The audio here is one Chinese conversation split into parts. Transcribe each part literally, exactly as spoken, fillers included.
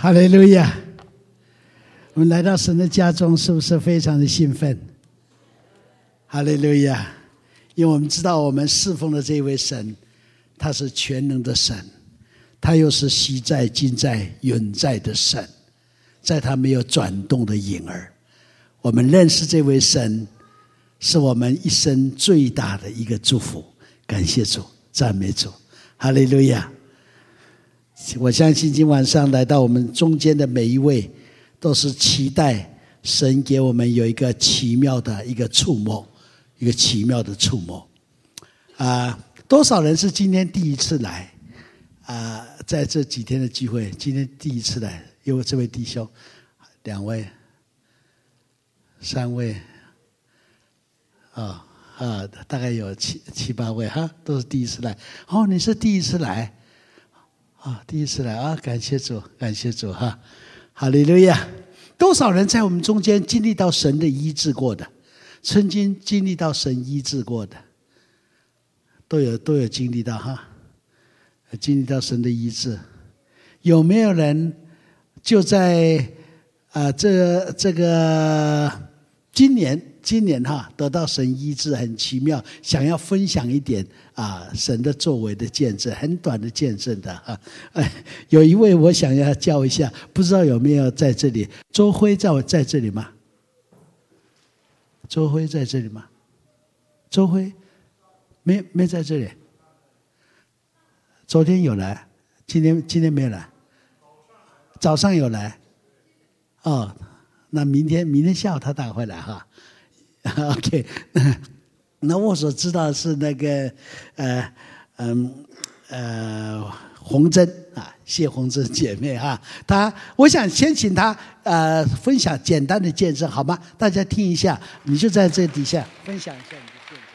哈利路亚！我们来到神的家中，是不是非常的兴奋？哈利路亚！因为我们知道我们侍奉的这位神，他是全能的神，他又是昔在今在永在的神，在他没有转动的影儿。我们认识这位神，是我们一生最大的一个祝福。感谢主，赞美主，哈利路亚！我相信今晚上来到我们中间的每一位，都是期待神给我们有一个奇妙的一个触摸，一个奇妙的触摸。啊，多少人是今天第一次来？啊，在这几天的聚会，今天第一次来，有这位弟兄，两位、三位，啊、哦、啊，大概有七七八位哈，都是第一次来。哦，你是第一次来。啊，第一次来啊！感谢主，感谢主哈！哈利路亚！多少人在我们中间经历到神的医治过的，曾经经历到神医治过的，都有都有经历到哈，经历到神的医治。有没有人就在啊、呃、这这个今年今年哈得到神医治，很奇妙，想要分享一点啊神的作为的见证，很短的见证的哈。哎，有一位我想要叫一下，不知道有没有在这里？周辉在我在这里吗？周辉在这里吗？周辉没没在这里。昨天有来，今天今天没有来。早上有来。哦，那明天明天下午他打回来哈。OK， 那我所知道的是那个呃嗯呃洪珍啊，谢洪珍姐妹哈，她我想先请她呃分享简单的见证好吗？大家听一下，你就在这底下分享一下你的见证。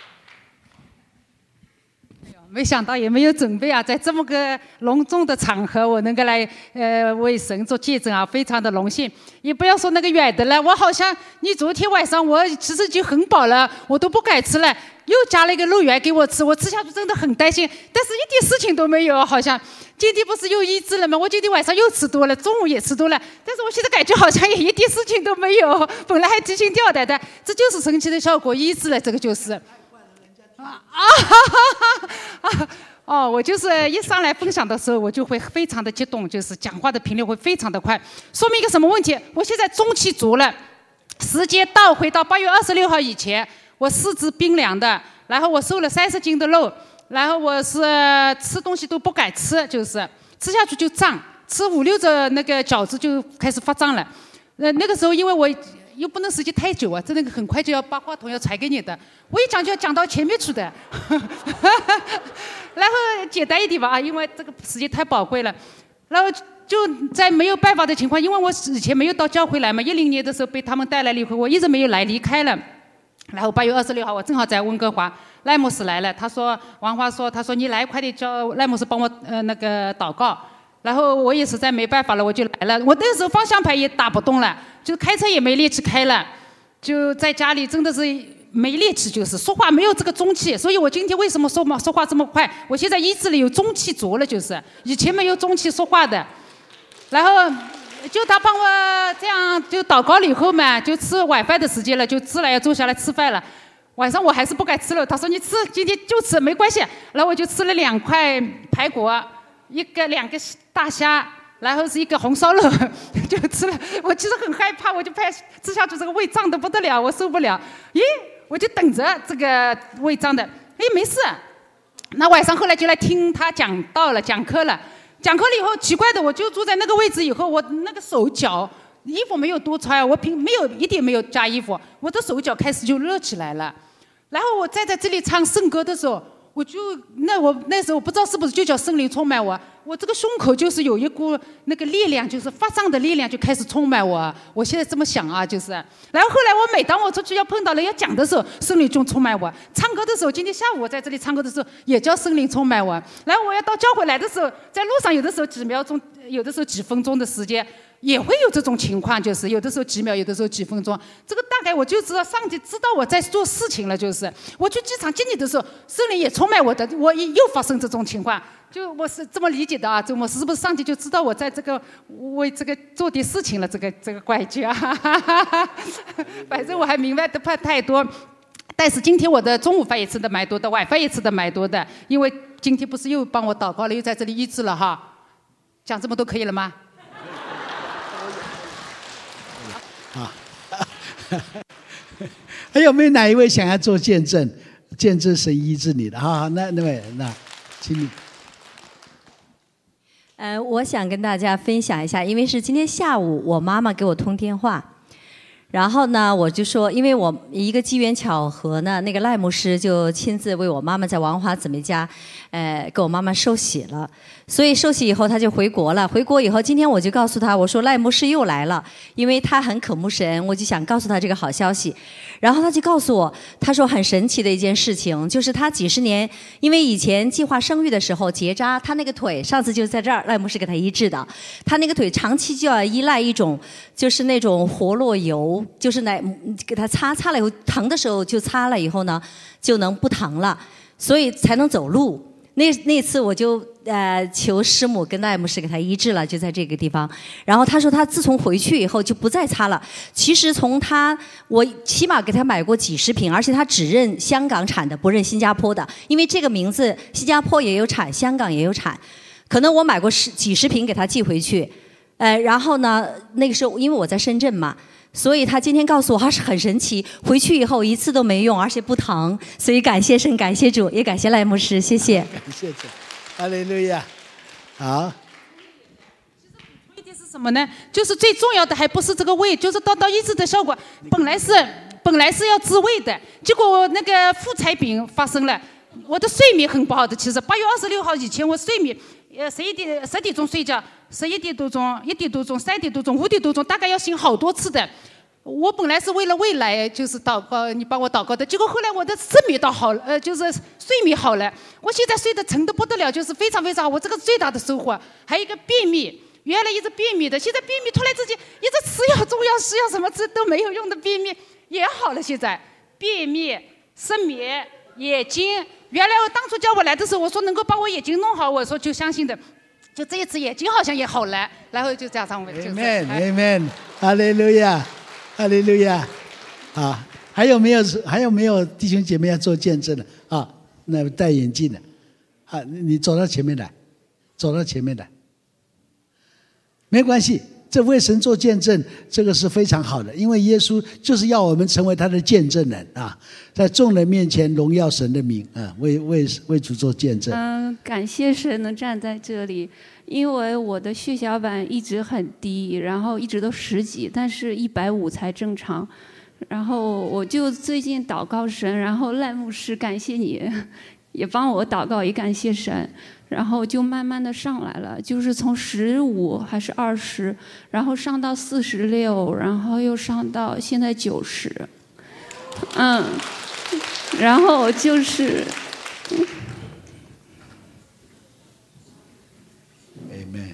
没想到也没有准备啊，在这么个隆重的场合，我能够来呃为神做见证啊，非常的荣幸。也不要说那个远的了，我好像你昨天晚上我其实就很饱了，我都不敢吃了，又加了一个肉圆给我吃，我吃下去真的很担心，但是一点事情都没有，好像今天不是又医治了吗？我今天晚上又吃多了，中午也吃多了，但是我现在感觉好像也一点事情都没有，本来还提心吊胆的，这就是神奇的效果，医治了，这个就是。啊啊啊！哦，我就是一上来分享的时候，我就会非常的激动，就是讲话的频率会非常的快，说明一个什么问题？我现在中气足了，时间倒回到八月二十六号以前，我四肢冰凉的，然后我瘦了三十斤的肉，然后我是吃东西都不敢吃，就是吃下去就胀，吃五六个那个饺子就开始发胀了。呃，那个时候因为我又不能时间太久啊，这那个很快就要把话筒要传给你的，我一讲就要讲到前面去的。然后简单一点吧啊，因为这个时间太宝贵了。然后就在没有办法的情况，因为我以前没有到教会来嘛，一零年的时候被他们带来了以后，我一直没有来，离开了。然后八月二十六号，我正好在温哥华，赖牧师来了，他说王华说，他说你来快点叫赖牧师帮我呃那个祷告。然后我也实在没办法了，我就来了。我那时候方向盘也打不动了，就开车也没力气开了，就在家里真的是没力气，就是说话没有这个中气。所以我今天为什么说嘛说话这么快？我现在医治了有中气足了，就是以前没有中气说话的。然后就他帮我这样就祷告了以后嘛，就吃晚饭的时间了，就自然要坐下来吃饭了。晚上我还是不敢吃了，他说你吃，今天就吃没关系。然后我就吃了两块排骨。一个两个大虾，然后是一个红烧肉，就吃了。我其实很害怕，我就怕吃下去这个胃胀得不得了，我受不了。咦，我就等着这个胃胀的，哎，没事。那晚上后来就来听他讲道了，讲课了。讲课了以后，奇怪的，我就坐在那个位置以后，我那个手脚衣服没有多穿，我平没有一点没有加衣服，我的手脚开始就热起来了。然后我站在这里唱圣歌的时候。我就那我那时候我不知道是不是就叫圣灵充满我，我这个胸口就是有一股那个力量，就是发胀的力量就开始充满我。我现在这么想啊，就是。然后后来我每当我出去要碰到了要讲的时候，圣灵就充满我；唱歌的时候，今天下午我在这里唱歌的时候，也叫圣灵充满我。然后我要到教会来的时候，在路上有的时候几秒钟，有的时候几分钟的时间。也会有这种情况，就是有的时候几秒，有的时候几分钟。这个大概我就知道上帝知道我在做事情了，就是我去机场经理的时候，圣灵也充满我的，我又发生这种情况。 就我是这么理解的啊，周牧师是不是上帝就知道我在这个为这个做的事情了？这个这个怪句啊，反正我还明白的不太多。但是今天我的中午饭也吃的蛮多的，晚饭也吃的蛮多的，因为今天不是又帮我祷告了，又在这里医治了哈。讲这么多可以了吗？ 啊，还有没有哪一位想要做见证，见证神医治你的？好好，那那位，那请你。 呃，我想跟大家分享一下，因为是今天下午我妈妈给我通电话。然后呢，我就说，因为我一个机缘巧合呢，那个赖牧师就亲自为我妈妈在王华姊妹家，呃，给我妈妈受洗了。所以受洗以后，他就回国了。回国以后，今天我就告诉他，我说赖牧师又来了，因为他很渴慕神，我就想告诉他这个好消息。然后他就告诉我，他说很神奇的一件事情，就是他几十年，因为以前计划生育的时候结扎，他那个腿上次就在这儿，赖牧师给他医治的，他那个腿长期就要依赖一种，就是那种活络油。就是来给他擦擦了以后，疼的时候就擦了以后呢，就能不疼了，所以才能走路。那那次我就呃求师母跟赖牧师给他医治了，就在这个地方。然后他说他自从回去以后就不再擦了。其实从他我起码给他买过几十瓶，而且他只认香港产的，不认新加坡的，因为这个名字新加坡也有产，香港也有产。可能我买过十几十瓶给他寄回去，呃，然后呢那个时候因为我在深圳嘛。所以他今天告诉我，还是很神奇。回去以后一次都没用，而且不疼。所以感谢神，感谢主，也感谢赖牧师，谢谢。 感谢主，哈利路亚。好。 一点是什么呢？就是最重要的还不是这个胃，就是到到医治的效果。本来是本来是要治胃的，结果我那个妇产病发生了。我的睡眠很不好的，其实八月二十六号以前我睡眠，呃十一点十点钟睡觉，十一点多钟、一点多钟、三点多钟、五点多钟，大概要醒好多次的。我本来是为了未来就是祷告，你帮我祷告的，结果后来我的睡眠倒好了，呃，就是睡眠好了，我现在睡得沉得不得了，就是非常非常好。我这个最大的收获，还有一个便秘，原来一直便秘的，现在便秘突然之间一直吃药、中药、西药什么吃都没有用的便秘也好了，现在便秘、失眠、眼睛。原来我当初叫我来的时候，我说能够帮我眼睛弄好，我说就相信的，就这一次眼睛好像也好了，然后就加上我就是。 Amen Amen， 哈利路亚，哈利路亚。啊，还有没有还有没有弟兄姐妹要做见证的啊？那戴眼镜的，啊，你走到前面来，走到前面来，没关系。这为神做见证，这个是非常好的，因为耶稣就是要我们成为他的见证人啊，在众人面前荣耀神的名啊，为为为主做见证。 嗯，感谢神能站在这里，因为我的血小板一直很低，然后一直都十几，但是一百五才正常。然后我就最近祷告神，然后赖牧师感谢你，也帮我祷告，也感谢神。然后就慢慢的上来了，就是从十五还是二十，然后上到四十六，然后又上到现在九十，嗯，然后就是。 Amen。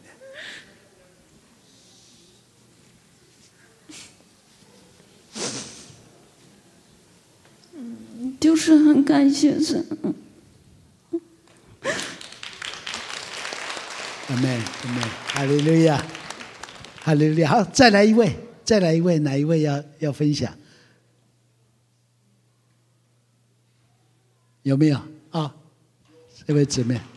就是很感谢神。 阿门，阿门，哈利路亚，哈利路亚。好，再来一位，再来一位，哪一位要要分享？有没有啊？这位姊妹。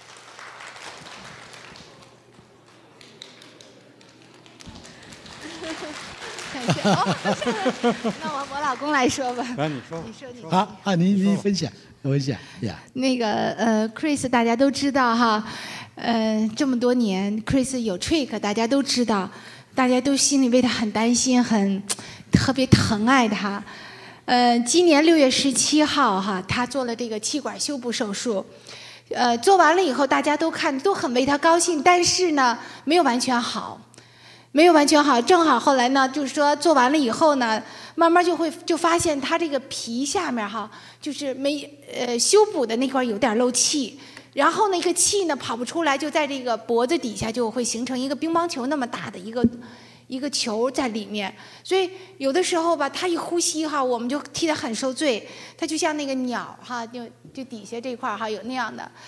感谢哦，那我我老公来说吧。 来，你说。 你说你。 好啊，你你分享，分享呀。 那个呃 ，Chris 大家都知道哈。呃，这么多年 ，Chris 有 trick， 大家都知道，大家都心里为他很担心，很特别疼爱他。呃，今年六月十七号哈，他做了这个气管修补手术。呃，做完了以后，大家都看都很为他高兴，但是呢，没有完全好，没有完全好。正好后来呢，就是说做完了以后呢，慢慢就会就发现他这个皮下面哈，就是没呃修补的那块有点漏气。然后那个气呢跑不出来，就在这个脖子底下就会形成一个乒乓球那么大的一个一个球在里面，所以有的时候吧，他一呼吸哈，我们就替他很受罪，他就像那个鸟哈，就就底下这块哈有那样的。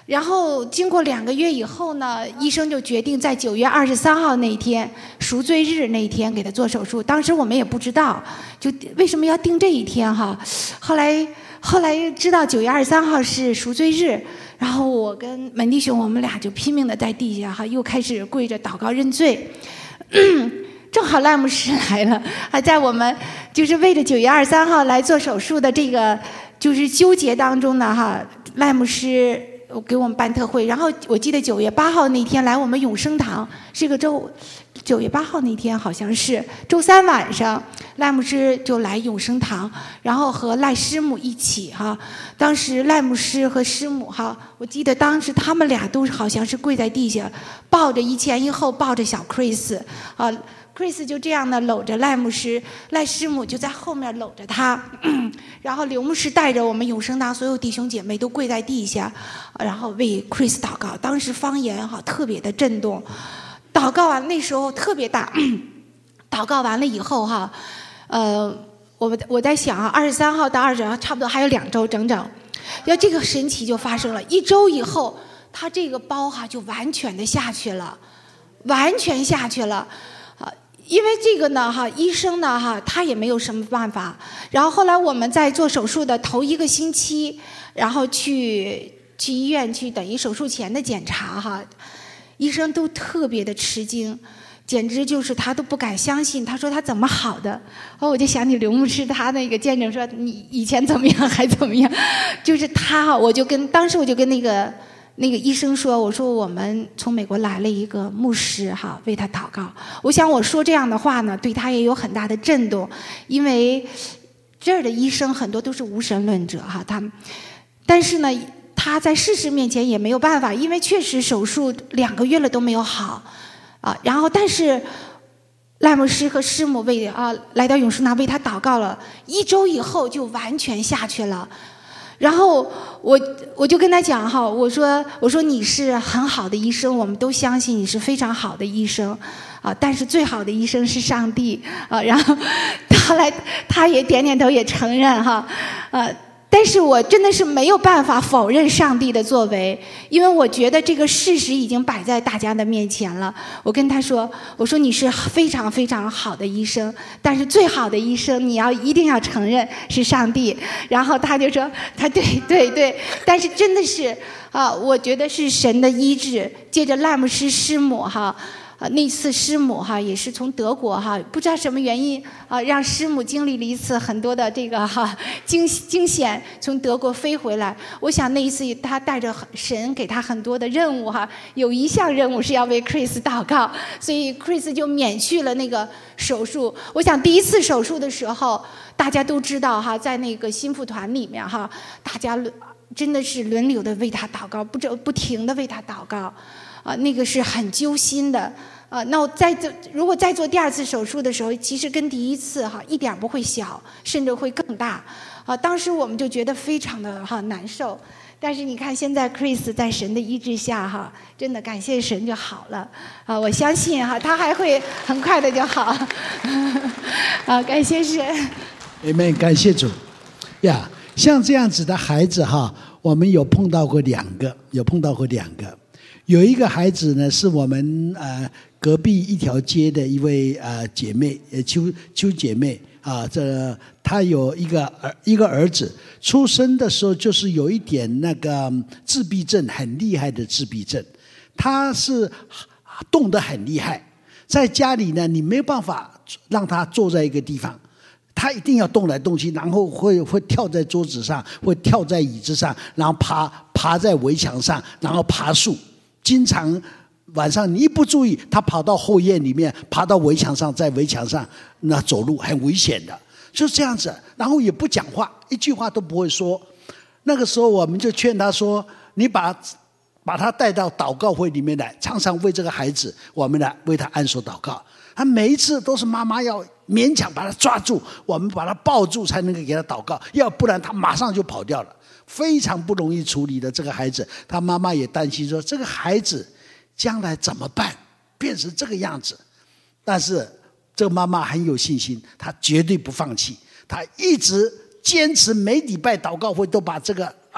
然后经过两个月以后呢，医生就决定在九月二十三号那一天，赎罪日那一天给他做手术。当时我们也不知道，就为什么要定这一天哈。后来后来知道九月二十三号是赎罪日，然后我跟门弟兄我们俩就拼命的在地下哈，又开始跪着祷告认罪。正好赖牧师来了，还在我们就是为了九月二十三号来做手术的这个就是纠结当中呢哈，赖牧师给我们办特会，然后我记得九月八号那天来我们永生堂，是个周，九月八号那天好像是周三晚上，赖牧师就来永生堂，然后和赖师母一起哈。当时赖牧师和师母哈，我记得当时他们俩都好像是跪在地下，抱着一前一后抱着小 Chris 啊。Chris 就这样的搂着赖牧师，赖师母就在后面搂着他，然后刘牧师带着我们永生堂所有弟兄姐妹都跪在地下，然后为 Chris 祷告。当时方言哈特别的震动，祷告完那时候特别大，祷告完了以后哈，呃，我我在想啊，二十三号到二十号差不多还有两周整整，要这个神奇就发生了。一周以后，他这个包哈就完全的下去了，完全下去了。因为这个呢，哈，医生呢，哈，他也没有什么办法。然后后来我们在做手术的头一个星期，然后去去医院去等于手术前的检查，哈，医生都特别的吃惊，简直就是他都不敢相信。他说他怎么好的？哦，我就想起刘牧师他那个见证说，你以前怎么样还怎么样，就是他哈，我就跟当时我就跟那个。那个医生说，我说我们从美国来了一个牧师哈，为他祷告。我想我说这样的话呢，对他也有很大的震动，因为这儿的医生很多都是无神论者哈，他们，但是呢，他在事实面前也没有办法，因为确实手术两个月了都没有好，啊，然后但是赖牧师和师母为啊来到永生堂为他祷告了，一周以后就完全下去了。然后我我就跟他讲哈，我说我说你是很好的医生，我们都相信你是非常好的医生，啊，但是最好的医生是上帝啊。然后后来他也点点头也承认哈，呃，但是我真的是没有办法否认上帝的作为，因为我觉得这个事实已经摆在大家的面前了。我跟他说，我说你是非常非常好的医生，但是最好的医生你要一定要承认是上帝。然后他就说，他对对对，但是真的是啊，我觉得是神的医治，借着赖牧师师母哈。啊，那次师母哈也是从德国哈，不知道什么原因啊，让师母经历了一次很多的这个哈惊惊险，从德国飞回来。我想那一次他带着神给他很多的任务哈，有一项任务是要为 Chris 祷告，所以 Chris 就免去了那个手术。我想第一次手术的时候，大家都知道哈，在那个心腹团里面哈，大家真的是轮流的为他祷告，不不停的为他祷告。啊，那个是很揪心的，啊，那我再做，如果再做第二次手术的时候，其实跟第一次哈一点不会小，甚至会更大，啊，当时我们就觉得非常的哈难受，但是你看现在 Chris 在神的医治下哈，真的感谢神就好了，啊，我相信哈他还会很快的就好，啊，感谢神。 Amen， 感谢主，呀，像这样子的孩子哈，我们有碰到过两个，有碰到过两个。有一个孩子呢，是我们呃隔壁一条街的一位呃姐妹，呃邱邱姐妹啊，这她有一个儿一个儿子，出生的时候就是有一点那个自闭症，很厉害的自闭症，他是动得很厉害，在家里呢，你没有办法让他坐在一个地方。他一定要动来动去，然后会会跳在桌子上，会跳在椅子上，然后爬爬在围墙上，然后爬树。经常晚上你一不注意，他跑到后院里面，爬到围墙上，在围墙上那走路很危险的，就是这样子。然后也不讲话，一句话都不会说。那个时候我们就劝他说：“你把把他带到祷告会里面来，常常为这个孩子，我们来为他按手祷告。”他每一次都是妈妈要勉强把他抓住，我们把他抱住才能够给他祷告，要不然他马上就跑掉了。非常不容易处理的这个孩子，他妈妈也担心说这个孩子将来怎么办，变成这个样子。但是这个妈妈很有信心，她绝对不放弃，她一直坚持每礼拜祷告会都把这个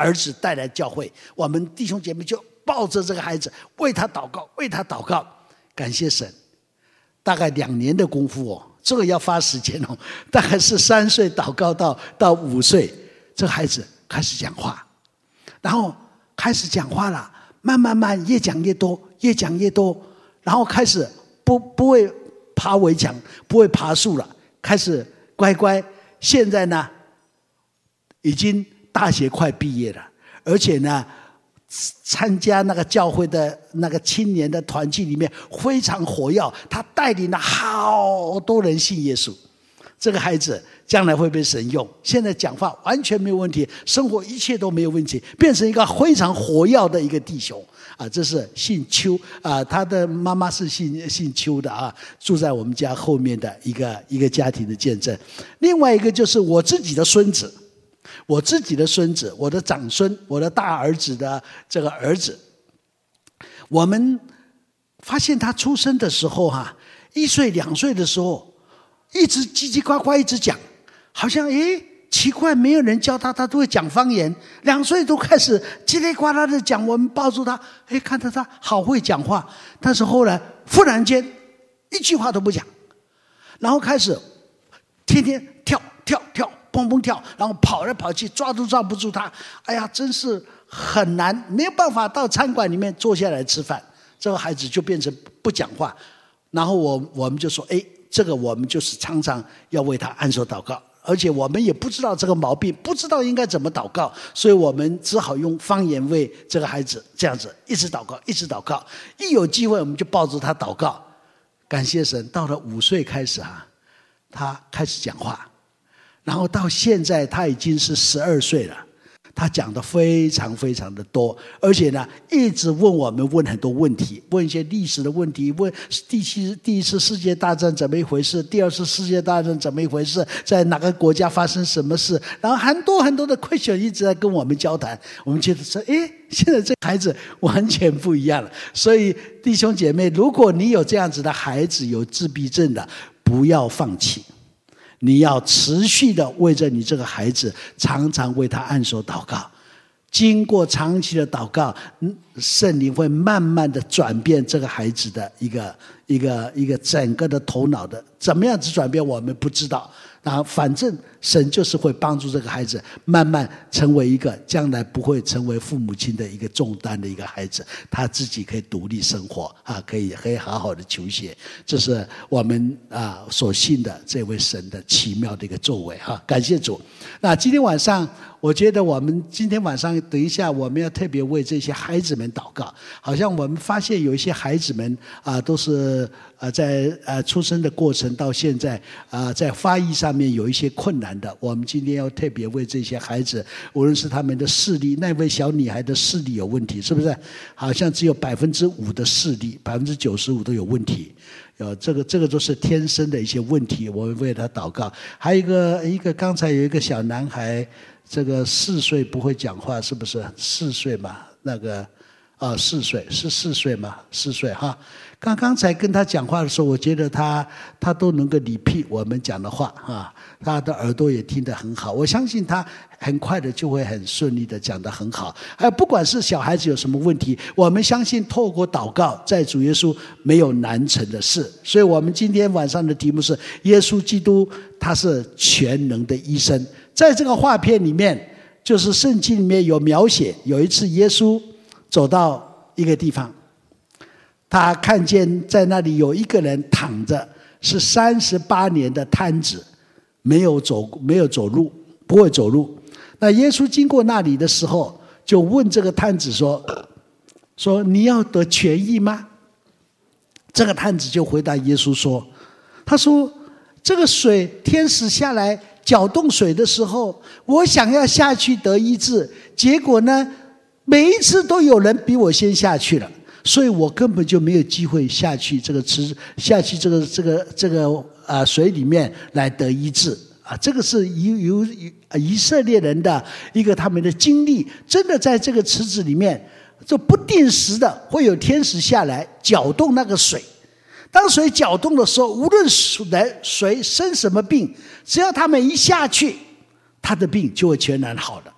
儿子带来教会，我们弟兄姐妹就抱着这个孩子为他祷告，为他祷告。感谢神，大概两年的功夫哦，这个要花时间哦。大概是三岁祷告到到五岁，这个孩子开始讲话，然后开始讲话了，慢慢慢越讲越多，越讲越多，然后开始不不会爬围墙，不会爬树了，开始乖乖。现在呢，已经大学快毕业了，而且呢，参加那个教会的那个青年的团契里面非常活跃，他带领了好多人信耶稣。这个孩子将来会被神用，现在讲话完全没有问题，生活一切都没有问题，变成一个非常活跃的一个弟兄啊！这是姓邱啊，他的妈妈是姓姓邱的啊，住在我们家后面的一个一个家庭的见证。另外一个就是我自己的孙子，我自己的孙子，我的长孙，我的大儿子的这个儿子，我们发现他出生的时候哈、啊，一岁两岁的时候。一直叽叽呱呱一直讲，好像诶奇怪，没有人教他，他都会讲方言。两岁都开始叽里呱啦的讲，我们抱住他，诶看到他好会讲话。但是后来忽然间一句话都不讲，然后开始天天跳跳跳，蹦蹦跳，然后跑来跑去，抓都抓不住他。哎呀，真是很难，没有办法到餐馆里面坐下来吃饭。这个孩子就变成不讲话，然后我我们就说，诶这个我们就是常常要为他按手祷告，而且我们也不知道这个毛病，不知道应该怎么祷告，所以我们只好用方言为这个孩子这样子一直祷告，一直祷告。一有机会我们就抱着他祷告。感谢神，到了五岁开始啊，他开始讲话，然后到现在他已经是十二岁了。他讲的非常非常的多，而且呢，一直问我们问很多问题，问一些历史的问题，问第七第一次世界大战怎么一回事，第二次世界大战怎么一回事，在哪个国家发生什么事，然后很多很多的 question 一直在跟我们交谈。我们觉得说，诶，现在这孩子完全不一样了。所以弟兄姐妹，如果你有这样子的孩子，有自闭症的，不要放弃。你要持续的为着你这个孩子，常常为他按手祷告。经过长期的祷告，圣灵会慢慢的转变这个孩子的一个一个一个整个的头脑的，怎么样子转变我们不知道。然后反正神就是会帮助这个孩子慢慢成为一个将来不会成为父母亲的一个重担的一个孩子，他自己可以独立生活啊，可以可以好好的求学。这是我们啊所信的这位神的奇妙的一个作为哈，感谢主。那今天晚上，我觉得我们今天晚上等一下我们要特别为这些孩子们祷告。好像我们发现有一些孩子们啊，都是啊在呃出生的过程到现在啊，在发育上面有一些困难的。我们今天要特别为这些孩子，无论是他们的视力，那位小女孩的视力有问题，是不是？好像只有百分之五的视力，百分之九十五都有问题。呃，这个这个都是天生的一些问题，我们为他祷告。还有一个一个，刚才有一个小男孩，这个四岁不会讲话，是不是？四岁嘛，那个啊，四岁是四岁嘛，四岁哈。刚刚才跟他讲话的时候，我觉得他他都能够理屁我们讲的话啊，他的耳朵也听得很好。我相信他很快的就会很顺利的讲得很好。还有不管是小孩子有什么问题，我们相信透过祷告，在主耶稣没有难成的事。所以我们今天晚上的题目是耶稣基督，他是全能的医生。在这个画片里面，就是圣经里面有描写，有一次耶稣走到一个地方，他看见在那里有一个人躺着，是三十八年的瘫子，没有走没有走路，不会走路。那耶稣经过那里的时候，就问这个瘫子说：“说你要得痊愈吗？”这个瘫子就回答耶稣说：“他说这个水天使下来搅动水的时候，我想要下去得医治，结果呢，每一次都有人比我先下去了。”所以我根本就没有机会下去这个池下去这个这个这个啊、呃、水里面来得医治啊，这个是由由以色列人的一个他们的经历，真的在这个池子里面，就不定时的会有天使下来搅动那个水。当水搅动的时候，无论谁谁生什么病，只要他们一下去，他的病就会全然好了。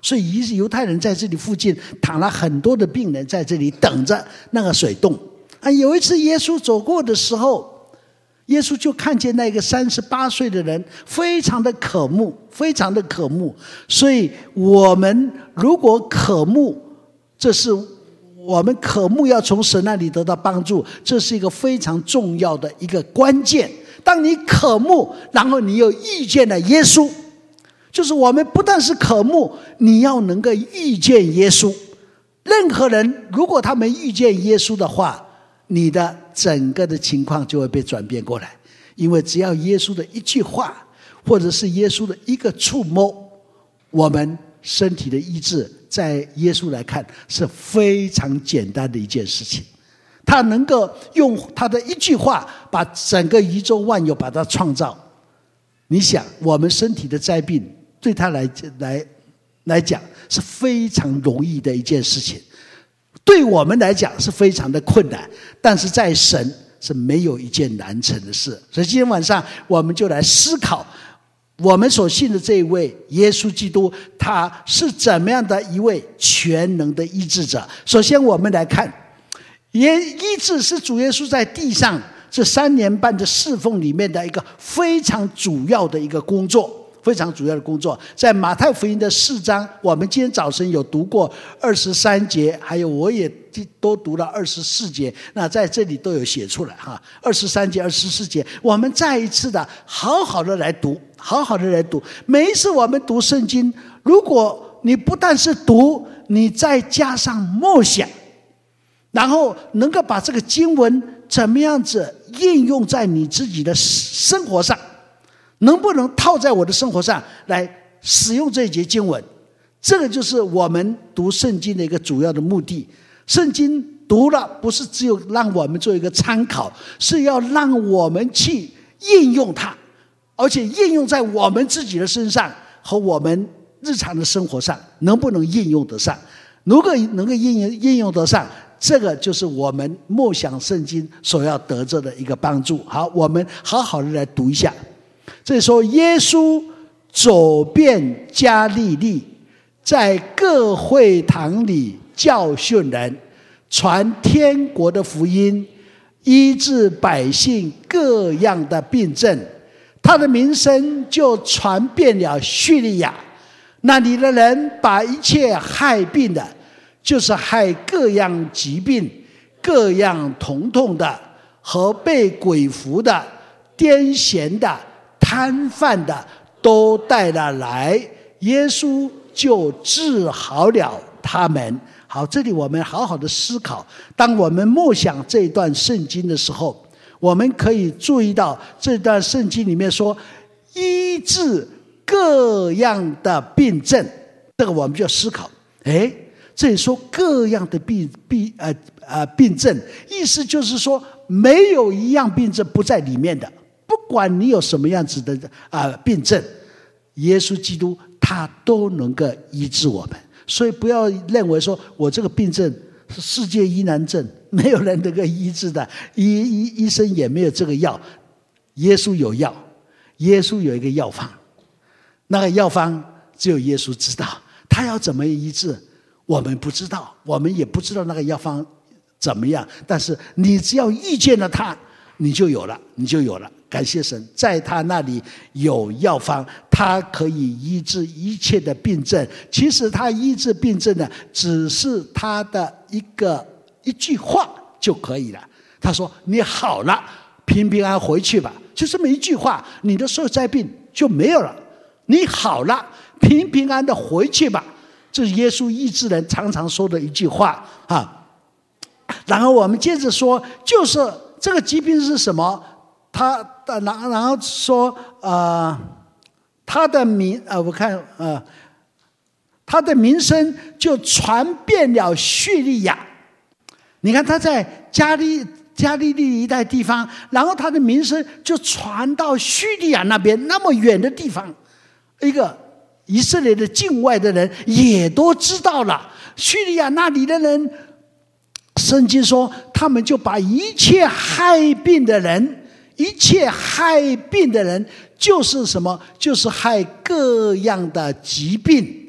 所以犹太人在这里附近躺了很多的病人，在这里等着那个水洞。啊，有一次耶稣走过的时候，耶稣就看见那个三十八岁的人非常的渴慕，非常的渴慕。所以我们如果渴慕，这是我们渴慕要从神那里得到帮助，这是一个非常重要的一个关键。当你渴慕，然后你又遇见了耶稣，就是我们不但是渴慕，你要能够遇见耶稣。任何人如果他们遇见耶稣的话，你的整个的情况就会被转变过来。因为只要耶稣的一句话，或者是耶稣的一个触摸，我们身体的医治在耶稣来看是非常简单的一件事情。他能够用他的一句话把整个宇宙万有把它创造。你想我们身体的灾病对他来来来讲是非常容易的一件事情，对我们来讲是非常的困难，但是在神是没有一件难成的事。所以今天晚上我们就来思考我们所信的这一位耶稣基督，他是怎么样的一位全能的医治者。首先我们来看，医治是主耶稣在地上这三年半的侍奉里面的一个非常主要的一个工作，非常主要的工作。在马太福音的四章，我们今天早晨有读过二十三节，还有我也都读了二十四节，那在这里都有写出来哈。二十三节、二十四节，我们再一次的好好的来读，好好的来读。每一次我们读圣经，如果你不但是读，你再加上默想，然后能够把这个经文怎么样子应用在你自己的生活上，能不能套在我的生活上来使用这一节经文，这个就是我们读圣经的一个主要的目的。圣经读了不是只有让我们做一个参考，是要让我们去应用它，而且应用在我们自己的身上和我们日常的生活上，能不能应用得上？如果能够应用应用得上，这个就是我们默想圣经所要得着的一个帮助。好，我们好好的来读一下。这里说，耶稣走遍加利利，在各会堂里教训人，传天国的福音，医治百姓各样的病症。他的名声就传遍了叙利亚，那里的人把一切害病的，就是害各样疾病、各样疼痛的，和被鬼附的、癫痫的、瘫痪的，都带了来，耶稣就治好了他们。好，这里我们好好的思考，当我们默想这一段圣经的时候，我们可以注意到这段圣经里面说医治各样的病症，这个我们就要思考。诶，这里说各样的病病呃呃病症，意思就是说没有一样病症不在里面的，不管你有什么样子的啊、呃、病症，耶稣基督他都能够医治我们。所以不要认为说我这个病症是世界疑难症，没有人能够医治的，医医医生也没有这个药，耶稣有药，耶稣有一个药方，那个药方只有耶稣知道，他要怎么医治我们不知道，我们也不知道那个药方怎么样，但是你只要遇见了他，你就有了，你就有了。感谢神，在他那里有药方，他可以医治一切的病症。其实他医治病症呢，只是他的一个一句话就可以了。他说你好了，平平安回去吧，就这么一句话，你的受灾病就没有了。你好了，平平安的回去吧，这是耶稣医治人常常说的一句话啊。然后我们接着说，就是这个疾病是什么？他然然后说，呃，他的名呃，我看呃，他的名声就传遍了叙利亚。你看他在加利加利利一带地方，然后他的名声就传到叙利亚那边那么远的地方，一个以色列的境外的人也都知道了。叙利亚那里的人，圣经说他们就把一切害病的人。一切害病的人就是什么？就是害各样的疾病、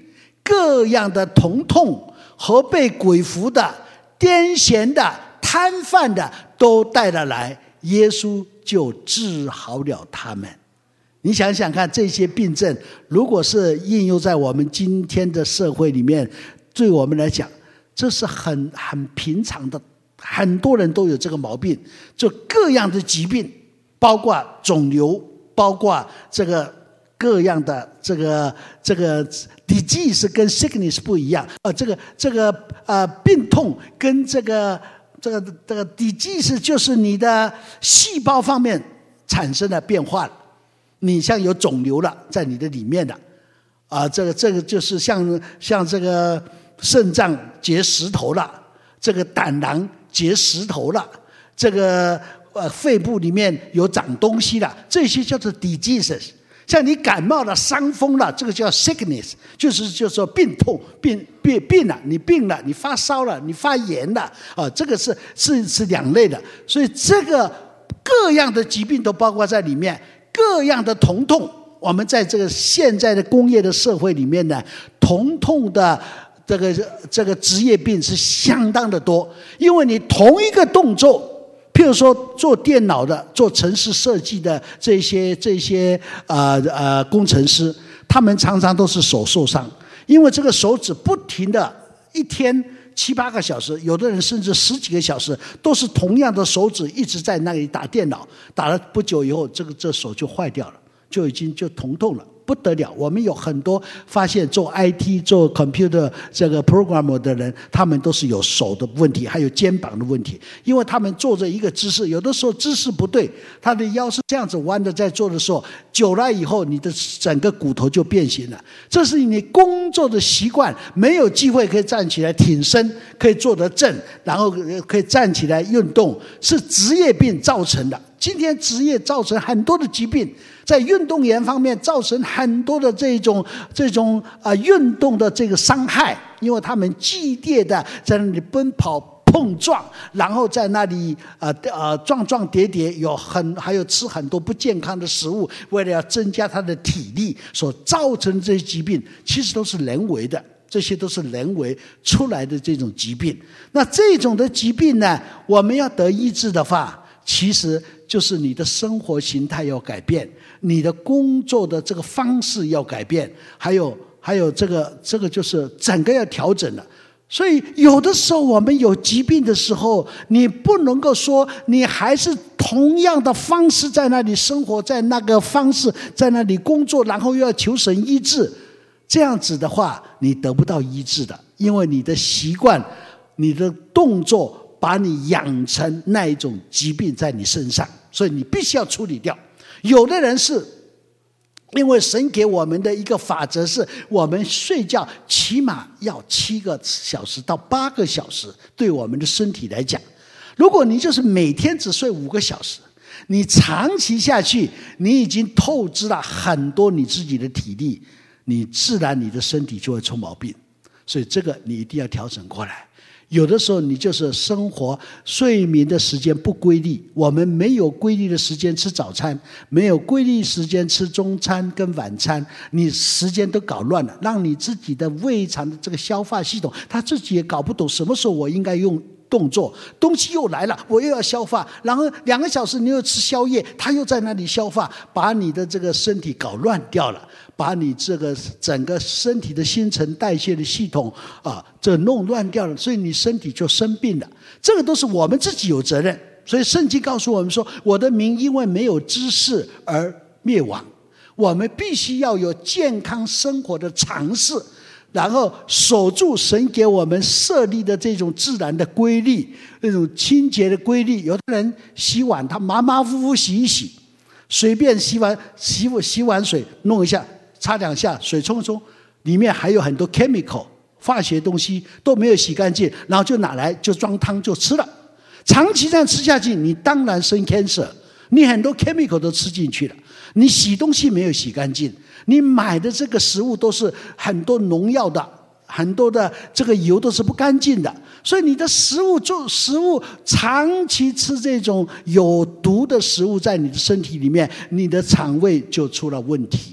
各样的疼痛和被鬼附的、癫痫的、瘫痪的都带了来，耶稣就治好了他们。你想想看，这些病症如果是应用在我们今天的社会里面，对我们来讲，这是很很平常的，很多人都有这个毛病，就各样的疾病，包括肿瘤，包括这个各样的这个这个 disease 跟 sickness 不一样，呃，这个这个呃病痛跟这个这个这个 disease 就是你的细胞方面产生了变化了。你像有肿瘤了，在你的里面的，啊，这个这个就是像像这个肾脏结石头了，这个胆囊结石头了，这个呃肺部里面有长东西了，这些叫做 diseases。像你感冒了、伤风了，这个叫 sickness， 就是就是说病痛、病病病了，你病了，你发烧了，你发炎了，啊，这个是是是两类的。所以这个各样的疾病都包括在里面。各样的疼痛，我们在这个现在的工业的社会里面呢，疼痛的这个这个职业病是相当的多。因为你同一个动作，譬如说做电脑的、做程式设计的这些这些呃呃工程师，他们常常都是手受伤，因为这个手指不停的一天七八个小时，有的人甚至十几个小时，都是同样的手指一直在那里打电脑，打了不久以后，这个这手就坏掉了，就已经就疼痛了，不得了。我们有很多发现做 I T 做 computer 这个 programmer 的人，他们都是有手的问题，还有肩膀的问题，因为他们坐着一个姿势，有的时候姿势不对，他的腰是这样子弯的，在做的时候，久了以后，你的整个骨头就变形了。这是你工作的习惯，没有机会可以站起来挺身，可以坐得正，然后可以站起来运动，是职业病造成的。今天职业造成很多的疾病，在运动员方面造成很多的这种这种啊、呃、运动的这个伤害，因为他们激烈的在那里奔跑碰撞，然后在那里呃呃撞撞跌跌，有很还有吃很多不健康的食物，为了要增加他的体力所造成的这些疾病，其实都是人为的。这些都是人为出来的这种疾病。那这种的疾病呢，我们要得医治的话，其实就是你的生活形态要改变，你的工作的这个方式要改变，还有还有这个这个就是整个要调整了。所以有的时候我们有疾病的时候，你不能够说你还是同样的方式在那里生活，在那个方式在那里工作，然后又要求神医治。这样子的话，你得不到医治的，因为你的习惯、你的动作把你养成那一种疾病在你身上，所以你必须要处理掉。有的人是因为神给我们的一个法则是，我们睡觉起码要七个小时到八个小时，对我们的身体来讲，如果你就是每天只睡五个小时，你长期下去，你已经透支了很多你自己的体力，你自然你的身体就会出毛病，所以这个你一定要调整过来。有的时候你就是生活睡眠的时间不规律，我们没有规律的时间吃早餐，没有规律时间吃中餐跟晚餐，你时间都搞乱了，让你自己的胃肠的这个消化系统，他自己也搞不懂什么时候我应该用动作，东西又来了，我又要消化，然后两个小时你又吃宵夜，他又在那里消化，把你的这个身体搞乱掉了，把你这个整个身体的新陈代谢的系统啊，这弄乱掉了，所以你身体就生病了。这个都是我们自己有责任。所以圣经告诉我们说，我的民因为没有知识而灭亡。我们必须要有健康生活的常识，然后守住神给我们设立的这种自然的规律，那种清洁的规律。有的人洗碗，他马马虎虎洗一洗，随便洗完洗洗碗水弄一下，擦两下，水冲一冲，里面还有很多 chemical 化学东西都没有洗干净，然后就拿来就装汤就吃了。长期这样吃下去，你当然生 cancer， 你很多 chemical 都吃进去了，你洗东西没有洗干净，你买的这个食物都是很多农药的，很多的这个油都是不干净的，所以你的食物就食物长期吃这种有毒的食物在你的身体里面，你的肠胃就出了问题。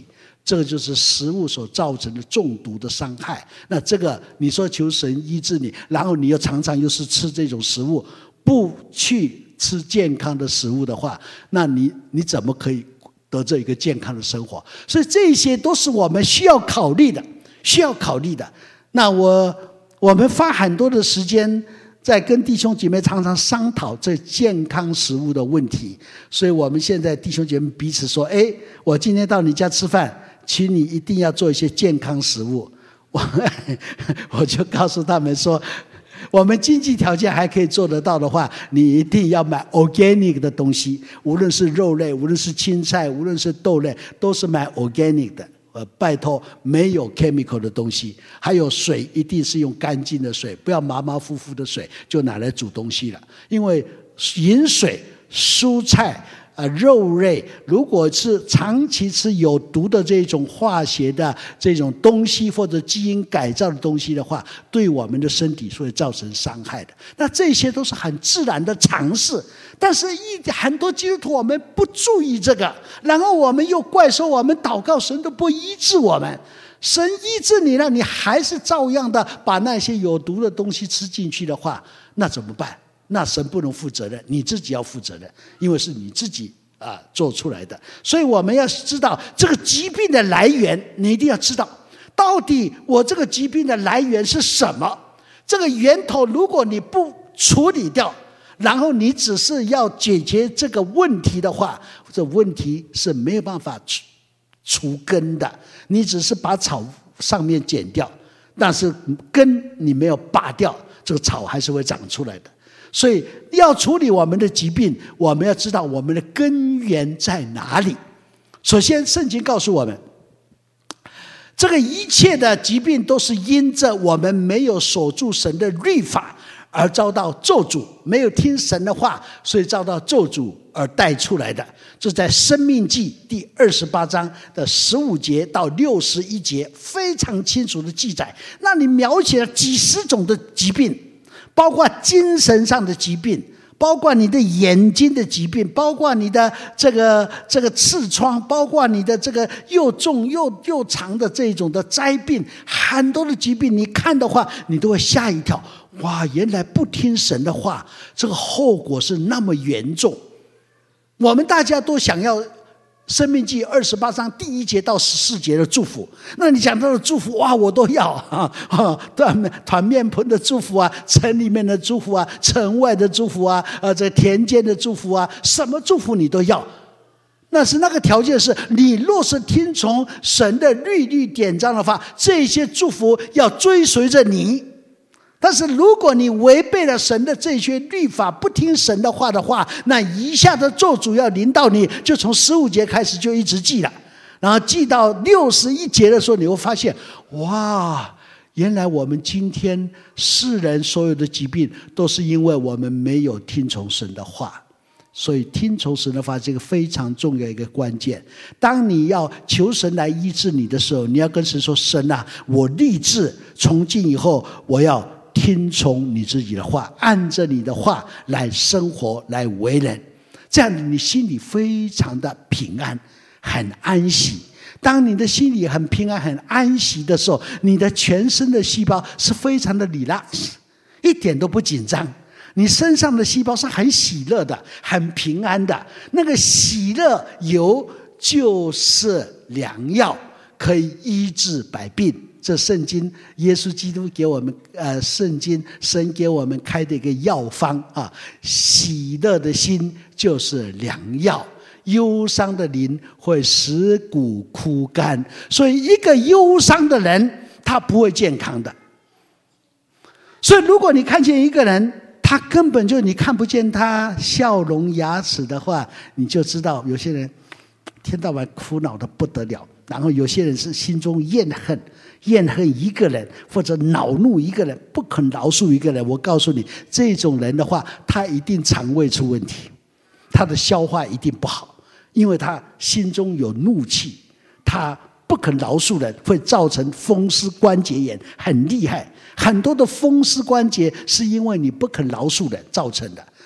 这个就是食物所造成的中毒的伤害。那这个你说求神医治你，然后你又常常又是吃这种食物，不去吃健康的食物的话，那你你怎么可以得这一个健康的生活？所以这些都是我们需要考虑的，需要考虑的。那我我们花很多的时间在跟弟兄姐妹常常商讨这健康食物的问题，所以我们现在弟兄姐妹彼此说：哎，我今天到你家吃饭，请你一定要做一些健康食物。我我就告诉他们说，我们经济条件还可以做得到的话，你一定要买 organic 的东西，无论是肉类，无论是青菜，无论是豆类，都是买 organic 的。呃，拜托，没有 chemical 的东西，还有水一定是用干净的水，不要马马虎虎的水就拿来煮东西了。因为饮水、蔬菜、呃肉类，如果是长期吃有毒的这种化学的这种东西或者基因改造的东西的话，对我们的身体是会造成伤害的。那这些都是很自然的常识。但是一很多基督徒我们不注意这个，然后我们又怪说我们祷告神都不医治我们，神医治你了，你还是照样的把那些有毒的东西吃进去的话，那怎么办？那神不能负责任，你自己要负责任，因为是你自己啊做出来的。所以我们要知道这个疾病的来源，你一定要知道到底我这个疾病的来源是什么。这个源头如果你不处理掉，然后你只是要解决这个问题的话，这问题是没有办法除除根的。你只是把草上面剪掉，但是根你没有拔掉，这个草还是会长出来的。所以要处理我们的疾病，我们要知道我们的根源在哪里。首先圣经告诉我们，这个一切的疾病都是因着我们没有守住神的律法而遭到咒诅，没有听神的话，所以遭到咒诅而带出来的。这在申命记第二十八章的十五节到六十一节非常清楚的记载，那里描写了几十种的疾病，包括精神上的疾病，包括你的眼睛的疾病，包括你的这个这个痔疮，包括你的这个又重又又长的这种的灾病，很多的疾病你看的话你都会吓一跳。哇，原来不听神的话，这个后果是那么严重。我们大家都想要申命记二十八章第一节到十四节的祝福，那你讲到的祝福，哇，我都要啊！团团面盆的祝福啊，城里面的祝福啊，城外的祝福啊，呃，这田间的祝福啊，什么祝福你都要。那是那个条件是，你若是听从神的律例典章的话，这些祝福要追随着你。但是如果你违背了神的这些律法，不听神的话的话，那以下的咒诅要临到你，就从十五节开始就一直记了，然后记到六十一节的时候，你会发现，哇，原来我们今天世人所有的疾病都是因为我们没有听从神的话。所以听从神的话这个非常重要一个关键。当你要求神来医治你的时候，你要跟神说，神啊，我立志从今以后我要听从你自己的话，按着你的话来生活，来为人，这样你心里非常的平安，很安息。当你的心里很平安很安息的时候，你的全身的细胞是非常的 relax， 一点都不紧张，你身上的细胞是很喜乐的，很平安的。那个喜乐油就是良药，可以医治百病。这圣经耶稣基督给我们呃，圣经神给我们开的一个药方啊，喜乐的心就是良药，忧伤的灵会使骨枯干。所以一个忧伤的人他不会健康的。所以如果你看见一个人他根本就你看不见他笑容牙齿的话，你就知道有些人天到晚苦恼的不得了，然后有些人是心中怨恨怨恨一个人，或者恼怒一个人，不肯饶恕一个人。我告诉你，这种人的话，他一定肠胃出问题，他的消化一定不好，因为他心中有怒气，他不肯饶恕人，会造成风湿关节炎，很厉害。很多的风湿关节是因为你不肯饶恕人造成的。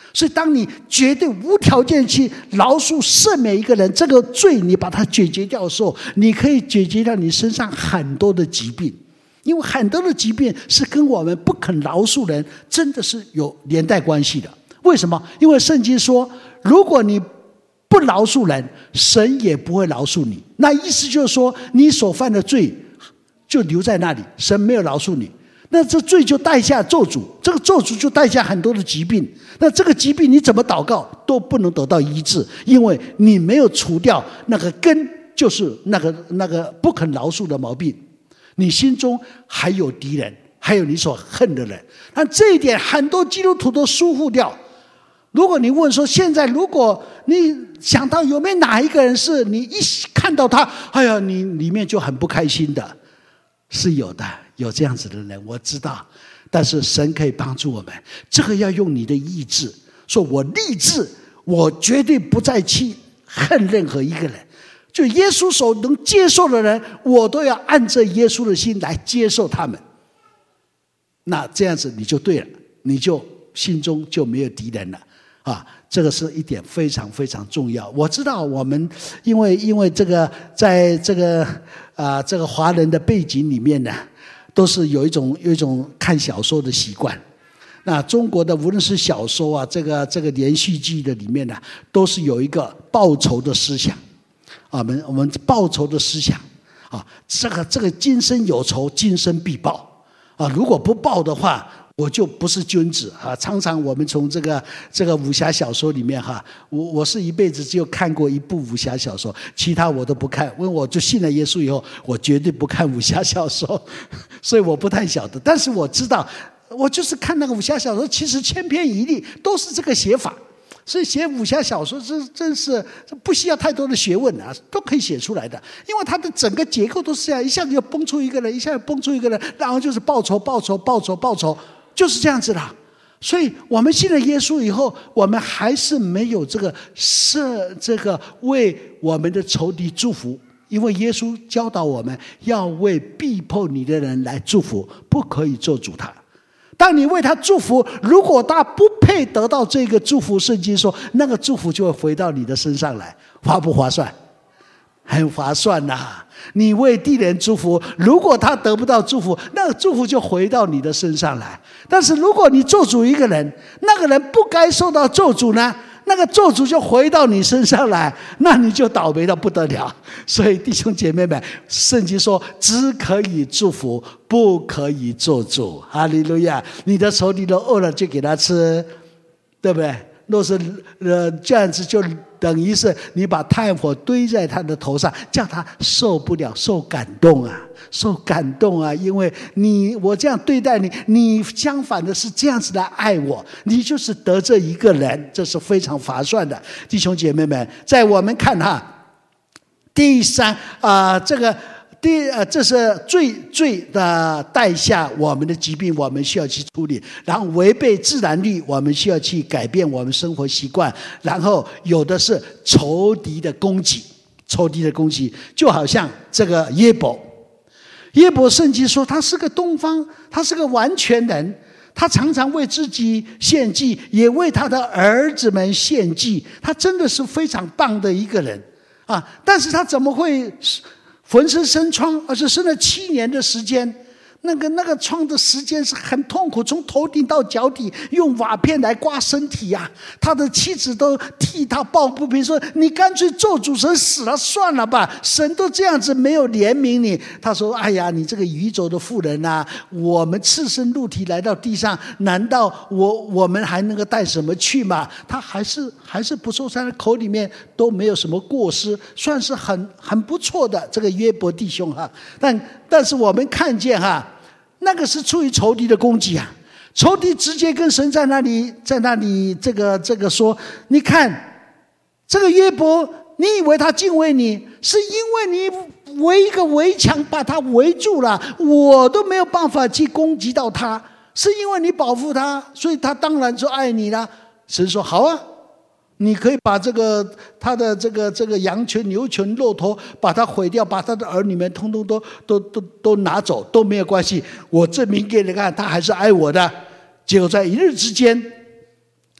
所以当你绝对无条件去饶恕赦免一个人，这个罪你把它解决掉的时候，你可以解决掉你身上很多的疾病。因为很多的疾病是跟我们不肯饶恕人真的是有连带关系的。为什么？因为圣经说，如果你不饶恕人，神也不会饶恕你。那意思就是说，你所犯的罪就留在那里，神没有饶恕你，那这罪就带下咒诅，这个咒诅就带下很多的疾病。那这个疾病你怎么祷告都不能得到医治，因为你没有除掉那个根，就是那个那个不肯饶恕的毛病。你心中还有敌人，还有你所恨的人，但这一点很多基督徒都疏忽掉。如果你问说，现在如果你想到有没有哪一个人是你一看到他，哎呀，你里面就很不开心的，是有的，有这样子的人，我知道。但是神可以帮助我们，这个要用你的意志，说我立志，我绝对不再去恨任何一个人。就耶稣所能接受的人，我都要按着耶稣的心来接受他们。那这样子你就对了，你就心中就没有敌人了啊！这个是一点非常非常重要。我知道我们因为因为这个在这个啊这个华人的背景里面呢，都是有一种有一种看小说的习惯。那中国的无论是小说啊，这个这个连续剧的里面呢，都是有一个报仇的思想。啊，我们我们报仇的思想啊，这个这个今生有仇，今生必报啊！如果不报的话，我就不是君子啊！常常我们从这个这个武侠小说里面哈，我我是一辈子只有看过一部武侠小说，其他我都不看，因为我就信了耶稣以后，我绝对不看武侠小说，所以我不太晓得。但是我知道，我就是看那个武侠小说，其实千篇一律都是这个写法。所以写武侠小说这真是不需要太多的学问啊，都可以写出来的。因为它的整个结构都是这样，一下子就蹦出一个人，一下子蹦出一个人，然后就是报仇报仇报仇报仇，就是这样子的。所以我们信了耶稣以后，我们还是没有这个设这个为我们的仇敌祝福，因为耶稣教导我们要为逼迫你的人来祝福，不可以咒诅他。当你为他祝福，如果他不配得到这个祝福，圣经说那个祝福就会回到你的身上来，划不划算？很划算呐、啊！你为敌人祝福，如果他得不到祝福，那个祝福就回到你的身上来。但是如果你咒诅一个人，那个人不该受到咒诅呢，那个咒诅就回到你身上来，那你就倒霉到不得了。所以弟兄姐妹们，圣经说只可以祝福，不可以咒诅。哈利路亚！你的仇敌都饿了就给他吃，对不对？若是呃这样子，就等于是你把炭火堆在他的头上，叫他受不了，受感动啊，受感动啊！因为你我这样对待你，你相反的是这样子来爱我，你就是得这一个人，这是非常划算的。弟兄姐妹们，在我们看哈，第三啊、呃，这个。第呃，这是罪罪的带下我们的疾病，我们需要去处理。然后违背自然律，我们需要去改变我们生活习惯。然后有的是仇敌的攻击，仇敌的攻击，就好像这个耶伯，耶伯圣经说他是个东方，他是个完全人，他常常为自己献祭，也为他的儿子们献祭，他真的是非常棒的一个人啊！但是他怎么会浑身生疮，而且生了七年的时间，那个那个疮的时间是很痛苦，从头顶到脚底，用瓦片来刮身体呀、啊。他的妻子都替他抱不平，说：“你干脆咒诅神死了算了吧，神都这样子没有怜悯你。”他说：“哎呀，你这个愚拙的妇人啊！我们赤身露体来到地上，难道我我们还能够带什么去吗？”他还是还是不受，他的口里面都没有什么过失，算是很很不错的这个约伯弟兄哈。但但是我们看见哈。那个是出于仇敌的攻击啊！仇敌直接跟神在那里，在那里这个这个说：“你看，这个约伯，你以为他敬畏你，是因为你围一个围墙把他围住了，我都没有办法去攻击到他，是因为你保护他，所以他当然就爱你了。”神说：“好啊。”你可以把这个他的这个这个羊群、牛群、骆驼，把它毁掉，把他的儿女们通通都都都都拿走，都没有关系。我证明给你看，他还是爱我的。结果在一日之间，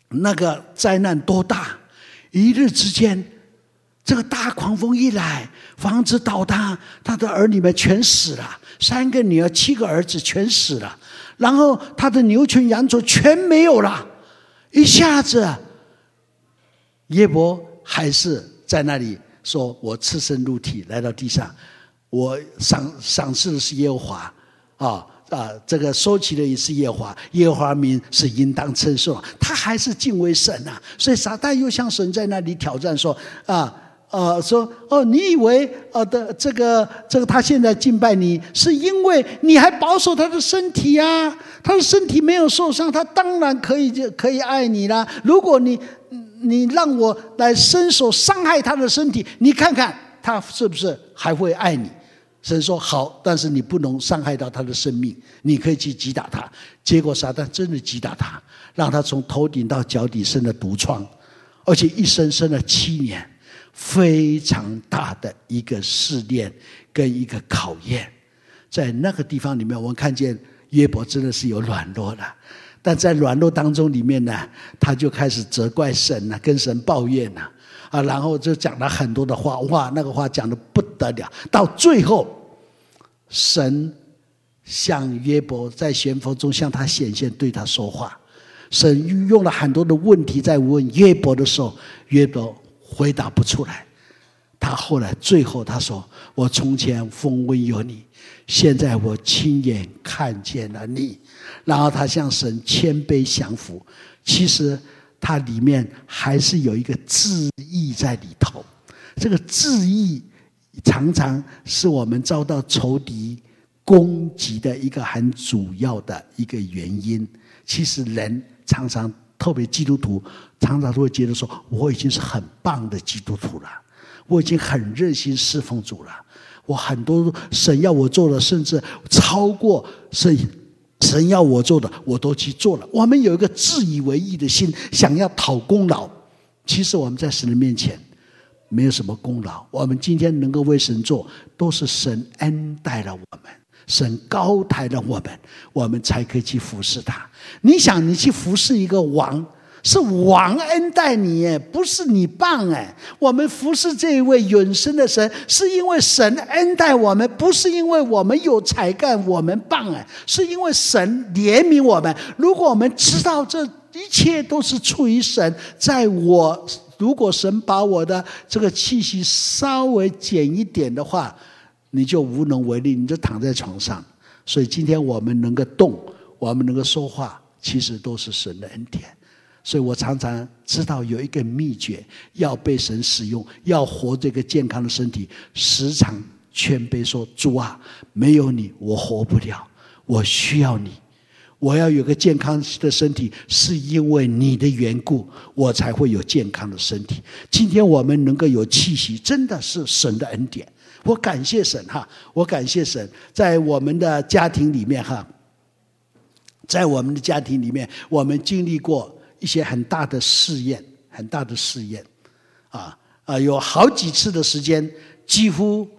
那个灾难多大，一日之间这个大狂风一来，房子倒塌，他的儿女们全死了，三个女儿七个儿子全死了，然后他的牛群羊畜全没有了。一下子耶伯还是在那里说，我赤身露体来到地上，我赏赏赐的是耶和华啊啊，这个收起的也是耶和华，耶和华名是应当称颂，他还是敬畏神啊。所以撒旦又向神在那里挑战说啊呃，说哦，你以为呃的这个这个他现在敬拜你，是因为你还保守他的身体啊？他的身体没有受伤，他当然可以可以爱你啦。如果你你让我来伸手伤害他的身体，你看看他是不是还会爱你？神说好，但是你不能伤害到他的生命，你可以去击打他。结果撒旦真的击打他，让他从头顶到脚底生了毒疮，而且一生生了七年。非常大的一个试炼跟一个考验，在那个地方里面，我们看见约伯真的是有软弱了，但在软弱当中里面呢，他就开始责怪神啊，跟神抱怨啊，啊，然后就讲了很多的话，哇，那个话讲得不得了。到最后，神向约伯在旋风中向他显现，对他说话。神用了很多的问题在问约伯的时候，约伯回答不出来。他后来最后他说，我从前风闻有你，现在我亲眼看见了你。然后他向神谦卑降服。其实他里面还是有一个自义在里头，这个自义常常是我们遭到仇敌攻击的一个很主要的一个原因。其实人常常，特别基督徒常常都会觉得说，我已经是很棒的基督徒了，我已经很热心侍奉主了，我很多神要我做的，甚至超过神神要我做的我都去做了。我们有一个自以为义的心，想要讨功劳。其实我们在神的面前没有什么功劳，我们今天能够为神做，都是神恩待了我们，神高抬了我们，我们才可以去服侍他。你想，你去服侍一个王，是王恩待你耶，不是你棒哎。我们服侍这一位永生的神，是因为神恩待我们，不是因为我们有才干我们棒哎，是因为神怜悯我们。如果我们知道这一切都是出于神，在我如果神把我的这个气息稍微减一点的话，你就无能为力，你就躺在床上。所以今天我们能够动，我们能够说话，其实都是神的恩典。所以我常常知道有一个秘诀，要被神使用，要活这个健康的身体，时常谦卑说，主啊，没有你我活不了，我需要你，我要有个健康的身体，是因为你的缘故，我才会有健康的身体。今天我们能够有气息，真的是神的恩典。我感谢神哈，我感谢神，在我们的家庭里面哈，在我们的家庭里面，我们经历过一些很大的试验，很大的试验，啊啊，有好几次的时间，几乎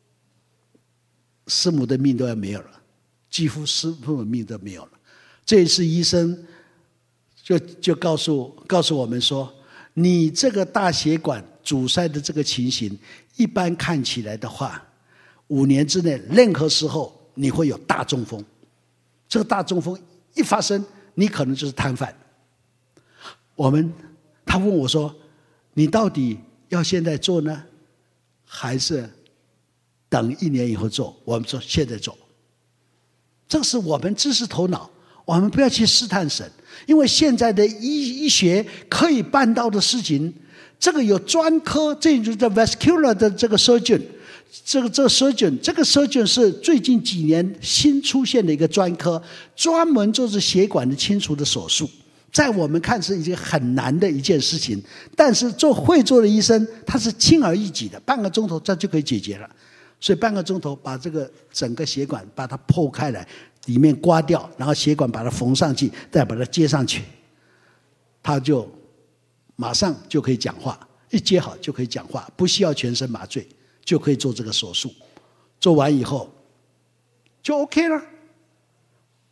师母的命都要没有了，几乎师母的命都没有了。这一次医生就就告诉告诉我们说，你这个大血管阻塞的这个情形，一般看起来的话，五年之内任何时候你会有大中风。这个大中风一发生，你可能就是瘫痪。我们他问我说，你到底要现在做呢，还是等一年以后做？我们说现在做。这是我们知识头脑，我们不要去试探神，因为现在的医医学可以办到的事情，这个有专科，这就是 vascular 的这个 surgeon， 这个这个 surgeon， 这个 surgeon 是最近几年新出现的一个专科，专门做是血管的清除的手术。在我们看是一件很难的一件事情，但是做会做的医生，他是轻而易举的，半个钟头这就可以解决了。所以半个钟头把这个整个血管把它剖开来，里面刮掉，然后血管把它缝上去，再把它接上去，他就马上就可以讲话，一接好就可以讲话，不需要全身麻醉就可以做这个手术。做完以后就 OK 了。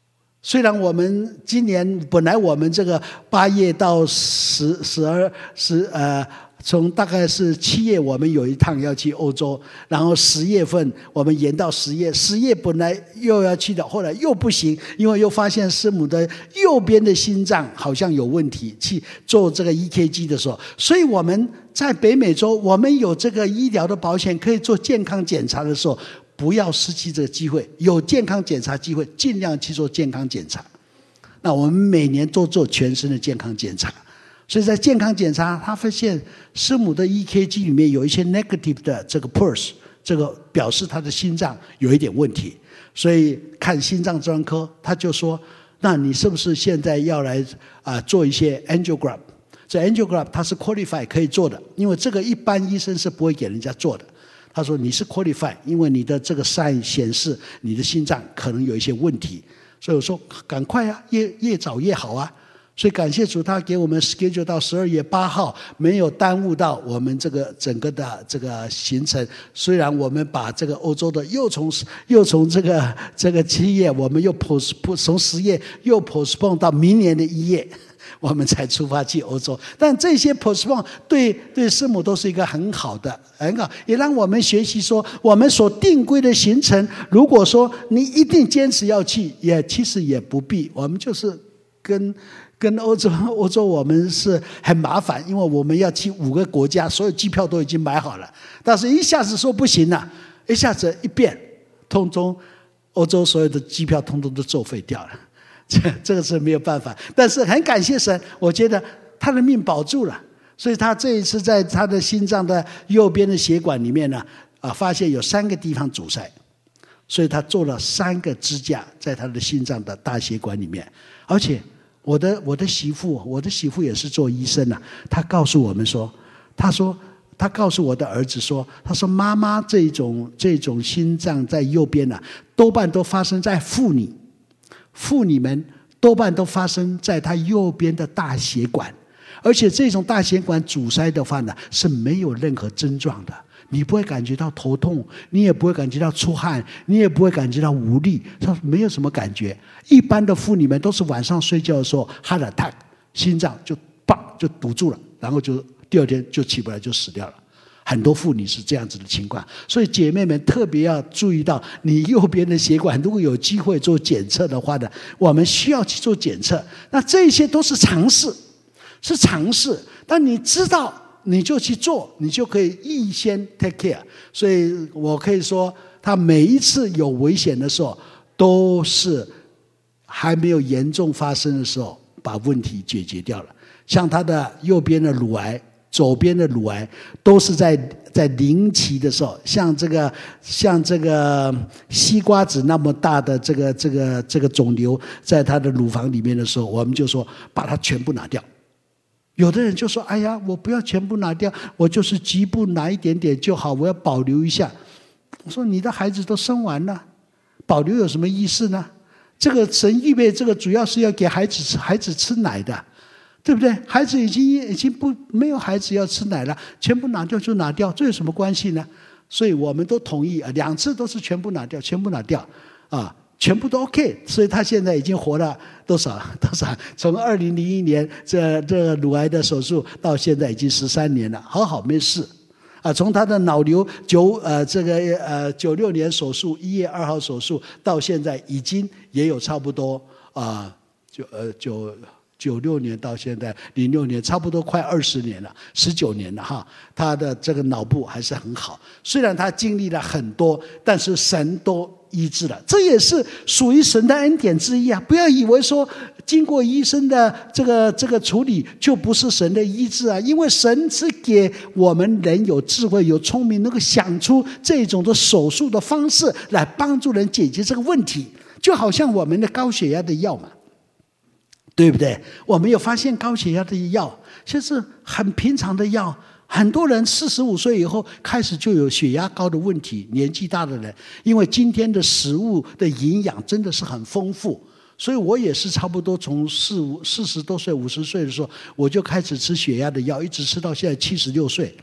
虽然我们今年本来我们这个八月到十十二十呃，从大概是七月我们有一趟要去欧洲，然后十月份我们延到十月，十月本来又要去的，后来又不行，因为又发现师母的右边的心脏好像有问题，去做这个 E K G 的时候，所以我们在北美洲，我们有这个医疗的保险可以做健康检查的时候，不要失去这个机会，有健康检查机会尽量去做健康检查。那我们每年都做全身的健康检查，所以在健康检查他发现师母的 E K G 里面有一些 negative 的这个 pulse， 这个表示他的心脏有一点问题，所以看心脏专科他就说，那你是不是现在要来、呃、做一些 angiogram， 这 angiogram 它是 qualify 可以做的，因为这个一般医生是不会给人家做的。他说你是 qualify， 因为你的这个 sign 显示你的心脏可能有一些问题，所以我说赶快啊，越越早越好啊。所以感谢主，他给我们 schedule 到十二月八号，没有耽误到我们这个整个的这个行程。虽然我们把这个欧洲的又从又从这个这个七月，我们又 postpone 从十月又 postpone 到明年的一月。我们才出发去欧洲，但这些 postpone 对对师母都是一个很好的很好，也让我们学习说，我们所定规的行程，如果说你一定坚持要去，也其实也不必。我们就是跟跟欧洲欧洲我们是很麻烦，因为我们要去五个国家，所有机票都已经买好了，但是一下子说不行了，一下子一变，通通欧洲所有的机票通通都作废掉了。这这个是没有办法，但是很感谢神，我觉得他的命保住了，所以他这一次在他的心脏的右边的血管里面呢，啊，发现有三个地方阻塞，所以他做了三个支架在他的心脏的大血管里面。而且我的我的媳妇，我的媳妇也是做医生啊，她告诉我们说，她说她告诉我的儿子说，她说妈妈这种这种心脏在右边啊，多半都发生在妇女。妇女们多半都发生在她右边的大血管，而且这种大血管阻塞的话呢，是没有任何症状的，你不会感觉到头痛，你也不会感觉到出汗，你也不会感觉到无力，它没有什么感觉。一般的妇女们都是晚上睡觉的时候 heart attack， 心脏就砰就堵住了，然后就第二天就起不来就死掉了。很多妇女是这样子的情况，所以姐妹们特别要注意到，你右边的血管如果有机会做检测的话呢，我们需要去做检测。那这些都是常识，是常识，但你知道你就去做，你就可以预先 take care。所以我可以说，他每一次有危险的时候，都是还没有严重发生的时候把问题解决掉了。像他的右边的乳癌，左边的乳癌都是在在零期的时候，像这个像这个西瓜子那么大的这个这个这个肿瘤在他的乳房里面的时候，我们就说把它全部拿掉。有的人就说：“哎呀，我不要全部拿掉，我就是局部拿一点点就好，我要保留一下。”我说：“你的孩子都生完了，保留有什么意思呢？这个神预备这个主要是要给孩子吃孩子吃奶的。”对不对？孩子已经已经不没有孩子要吃奶了，全部拿掉就拿掉，这有什么关系呢？所以我们都同意啊，两次都是全部拿掉，全部拿掉，啊，全部都 OK。所以他现在已经活了多少多少？从二零零一年这这乳癌的手术到现在已经十三年了，好好没事。啊，从他的脑瘤九呃这个呃九六年手术一月二号手术到现在已经也有差不多啊九呃九。九六年到现在零六年，差不多快二十年了，十九年了哈。他的这个脑部还是很好，虽然他经历了很多，但是神都医治了，这也是属于神的恩典之一啊！不要以为说经过医生的这个这个处理就不是神的医治啊，因为神是给我们人有智慧、有聪明，能够想出这种的手术的方式来帮助人解决这个问题，就好像我们的高血压的药嘛。对不对？我们有发现高血压的药，就是很平常的药。很多人四十五岁以后开始就有血压高的问题，年纪大的人，因为今天的食物的营养真的是很丰富，所以我也是差不多从四五四十多岁、五十岁的时候，我就开始吃血压的药，一直吃到现在七十六岁。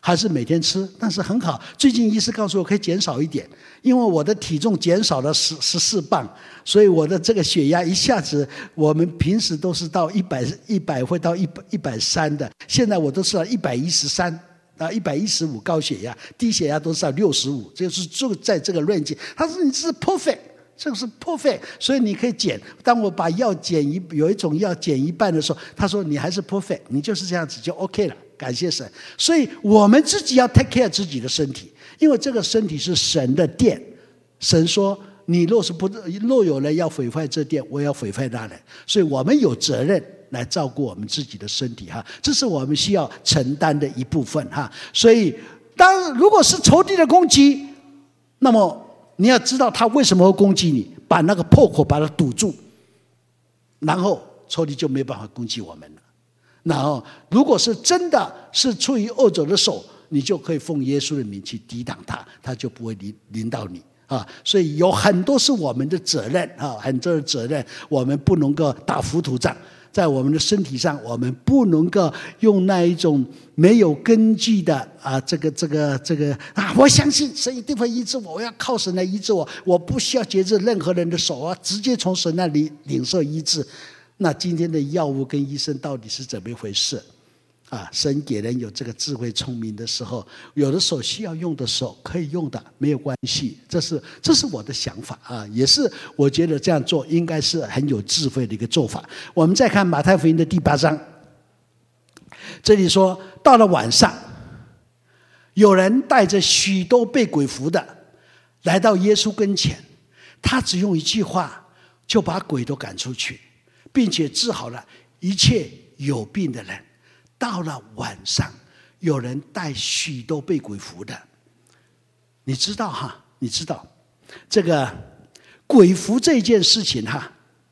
还是每天吃，但是很好。最近医师告诉我可以减少一点，因为我的体重减少了十十四磅，所以我的这个血压一下子，我们平时都是到一百一百会到一百一百三的，现在我都是到一百一十三。啊，一百一十五高血压，低血压都是到六十五，就是就在这个 range。他说你是 perfect， 这个是 perfect， 所以你可以减。当我把药减一，有一种药减一半的时候，他说你还是 perfect， 你就是这样子就 OK 了，感谢神。所以我们自己要 take care 自己的身体，因为这个身体是神的殿。神说，你若是不若有人要毁坏这殿，我要毁坏那人。所以我们有责任来照顾我们自己的身体哈，这是我们需要承担的一部分哈。所以，当如果是仇敌的攻击，那么你要知道他为什么会攻击你，把那个破口把它堵住，然后仇敌就没办法攻击我们了。然后，如果是真的是出于恶者的手，你就可以奉耶稣的名去抵挡他，他就不会临临到你。啊，所以有很多是我们的责任啊，很多的责任，我们不能够打糊涂仗。在我们的身体上，我们不能够用那一种没有根据的啊，这个这个这个啊，我相信神一定会医治我，我要靠神来医治我，我不需要借着任何人的手啊，直接从神那里领受医治。那今天的药物跟医生到底是怎么一回事？啊，神给人有这个智慧聪明的时候，有的时候需要用的时候可以用的，没有关系。这是这是我的想法啊，也是我觉得这样做应该是很有智慧的一个做法。我们再看马太福音的第八章，这里说到了晚上，有人带着许多被鬼附的来到耶稣跟前，他只用一句话就把鬼都赶出去，并且治好了一切有病的人。到了晚上，有人带许多被鬼附的，你知道哈？你知道这个鬼附这件事情哈，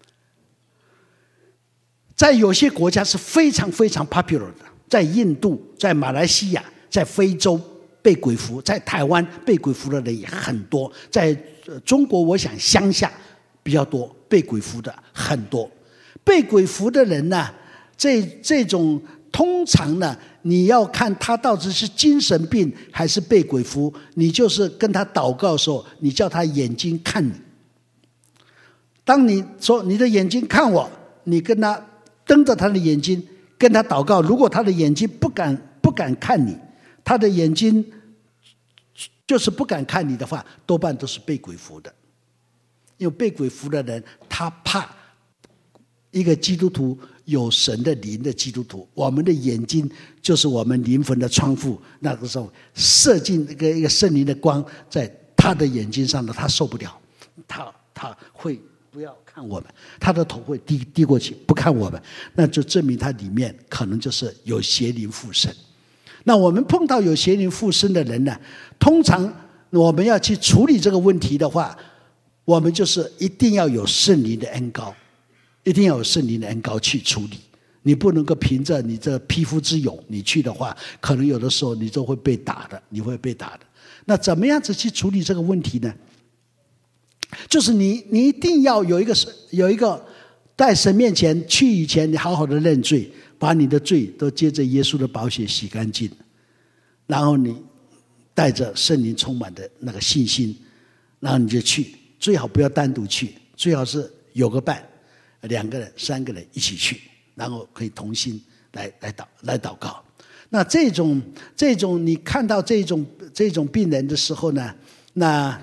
在有些国家是非常非常 popular 的，在印度、在马来西亚、在非洲被鬼附，在台湾被鬼附的人也很多，在中国我想乡下比较多，被鬼附的很多。被鬼附的人呢，这这种。通常呢，你要看他到底是精神病还是被鬼附，你就是跟他祷告的时候，你叫他眼睛看你。当你说你的眼睛看我，你跟他瞪着他的眼睛跟他祷告，如果他的眼睛不敢不敢看你，他的眼睛就是不敢看你的话，多半都是被鬼附的。因为被鬼附的人，他怕一个基督徒有神的灵的基督徒，我们的眼睛就是我们灵魂的窗户，那个时候射进一个一个圣灵的光在他的眼睛上的，他受不了，他他会不要看我们，他的头会低低过去不看我们，那就证明他里面可能就是有邪灵附身。那我们碰到有邪灵附身的人呢，通常我们要去处理这个问题的话，我们就是一定要有圣灵的恩膏，一定要有圣灵的恩膏去处理。你不能够凭着你这匹夫之勇你去的话，可能有的时候你都会被打的，你会被打的。那怎么样子去处理这个问题呢？就是你你一定要有一个有一个在神面前去以前，你好好的认罪，把你的罪都接着耶稣的宝血洗干净，然后你带着圣灵充满的那个信心，然后你就去，最好不要单独去，最好是有个伴，两个人、三个人一起去，然后可以同心来来祷来祷告。那这种这种你看到这种这种病人的时候呢，那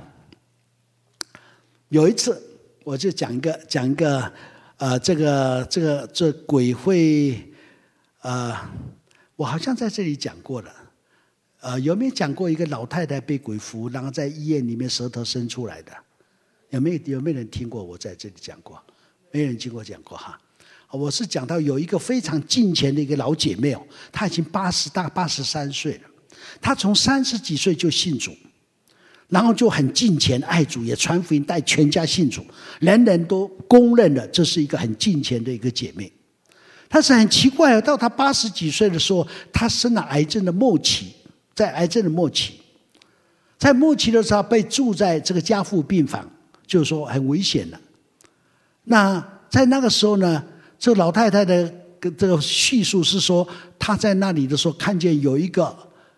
有一次我就讲一个讲一个呃这个这个这鬼会呃我好像在这里讲过了，呃有没有讲过一个老太太被鬼附，然后在医院里面舌头伸出来的？有没有有没有人听过我在这里讲过？没人听过讲过哈。我是讲到有一个非常敬虔的一个老姐妹哦，她已经八十大八十三岁了，她从三十几岁就信主，然后就很敬虔爱主，也传福音带全家信主，人人都公认的这是一个很敬虔的一个姐妹。但是很奇怪的，到她八十几岁的时候，她生了癌症的末期，在癌症的末期，在末期的时候被住在这个加护病房，就是说很危险了。那在那个时候呢，这个老太太的这个叙述是说，她在那里的时候看见有一个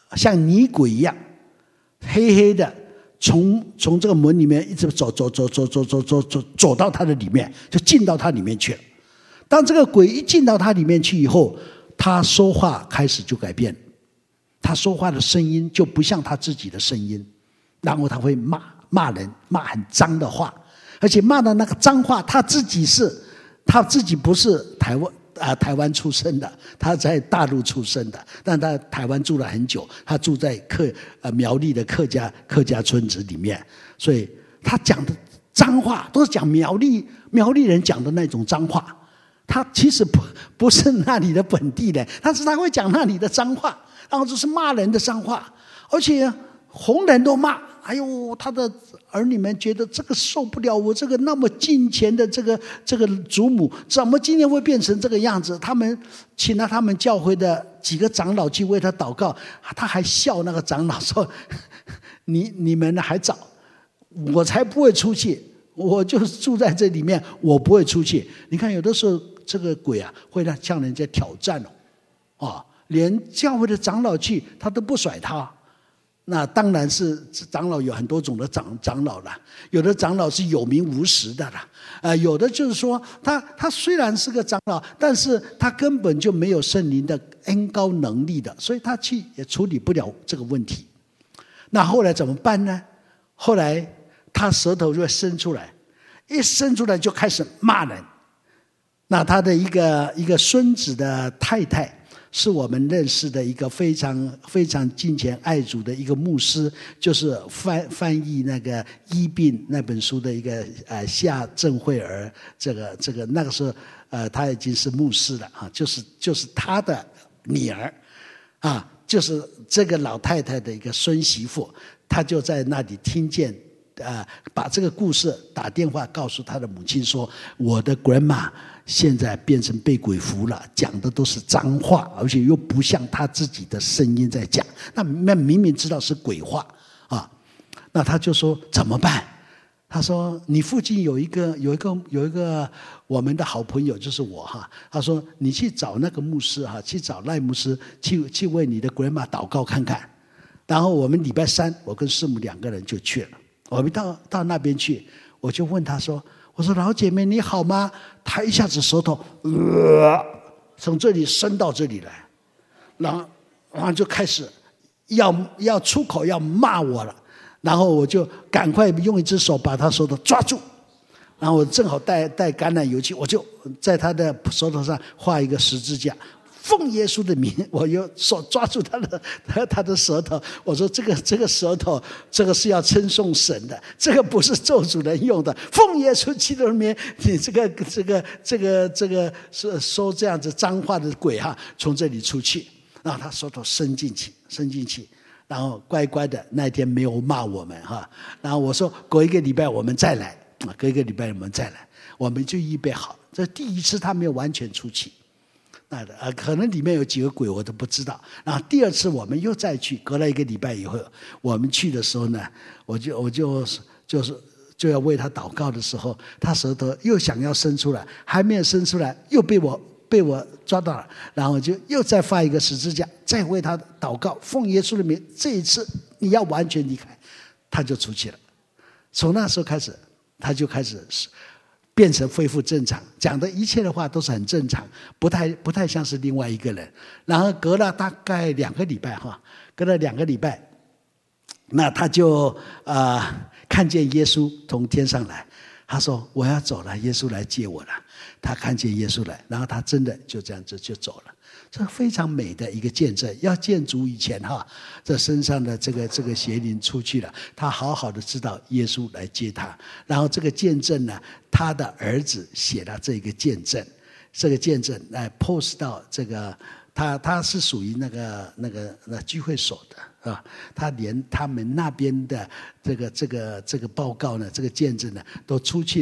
像泥鬼一样，黑黑的，从从这个门里面一直走走走走走走走走走到他的里面，就进到他里面去了。当这个鬼一进到他里面去以后，他说话开始就改变，他说话的声音就不像他自己的声音，然后他会骂骂人，骂很脏的话，而且骂的那个脏话，他自己是他自己不是台湾啊、呃、台湾出生的，他在大陆出生的，但他台湾住了很久，他住在客呃苗栗的客家客家村子里面，所以他讲的脏话都是讲苗栗苗栗人讲的那种脏话。他其实不不是那里的本地人，但是他会讲那里的脏话，然后就是骂人的脏话，而且红人都骂。哎呦，他的儿女们觉得这个受不了，我这个那么敬虔的这个这个祖母，怎么今天会变成这个样子？他们请了他们教会的几个长老去为他祷告，他还笑那个长老说：“你你们还早，我才不会出去。”我就住在这里面，我不会出去。你看，有的时候这个鬼啊，会让向人家挑战哦，啊，连教会的长老去，他都不甩他。那当然是长老有很多种的长长老啦，有的长老是有名无实的啦，呃，有的就是说他他虽然是个长老，但是他根本就没有圣灵的恩膏能力的，所以他去也处理不了这个问题。那后来怎么办呢？后来他舌头就会伸出来，一伸出来就开始骂人。那他的一个一个孙子的太太，是我们认识的一个非常非常敬虔爱主的一个牧师，就是翻翻译那个《医病》那本书的一个呃夏正惠儿，这个这个那个时候呃他已经是牧师了啊，就是就是他的女儿啊，就是这个老太太的一个孙媳妇，他就在那里听见。呃，把这个故事打电话告诉他的母亲说，我的 grandma 现在变成被鬼附了，讲的都是脏话，而且又不像他自己的声音在讲，那那明明知道是鬼话啊。那他就说怎么办？他说你附近有一个有一个有一个我们的好朋友，就是我哈。他说你去找那个牧师哈，去找赖牧师去去为你的 grandma 祷告看看。然后我们礼拜三，我跟师母两个人就去了。我们到到那边去，我就问他说：“我说老姐妹你好吗？”他一下子舌头呃从这里伸到这里来，然后然后就开始要要出口要骂我了，然后我就赶快用一只手把他手头抓住，然后我正好带带橄榄油去，我就在他的手头上画一个十字架。奉耶稣的名，我用手抓住他的他的舌头，我说这个这个舌头，这个是要称颂神的，这个不是咒主人用的。奉耶稣基督的名，你这个这个这个这个说说这样子脏话的鬼哈，从这里出去，然后他舌头伸进去，伸进去，然后乖乖的那一天没有骂我们哈。然后我说隔一个礼拜我们再来，隔一个礼拜我们再来，我们就预备好。这第一次他没有完全出去。那呃，可能里面有几个鬼我都不知道。然后第二次我们又再去，隔了一个礼拜以后，我们去的时候呢，我就我就就是就要为他祷告的时候，他舌头又想要伸出来，还没有伸出来，又被我被我抓到了，然后就又再发一个十字架，再为他祷告，奉耶稣的名，这一次你要完全离开，他就出去了。从那时候开始，他就开始变成恢复正常，讲的一切的话都是很正常，不太不太像是另外一个人。然后隔了大概两个礼拜哈，隔了两个礼拜，那他就啊、呃、看见耶稣从天上来，他说我要走了，耶稣来接我了。他看见耶稣来，然后他真的就这样子就走了。这非常美的一个见证。要见主以前哈，这身上的这个这个邪灵出去了，他好好的知道耶稣来接他。然后这个见证呢，他的儿子写了这个见证，这个见证来 post 到这个他他是属于那个那个那聚会所的啊，他连他们那边的这个这个这个报告呢，这个见证呢都出去了。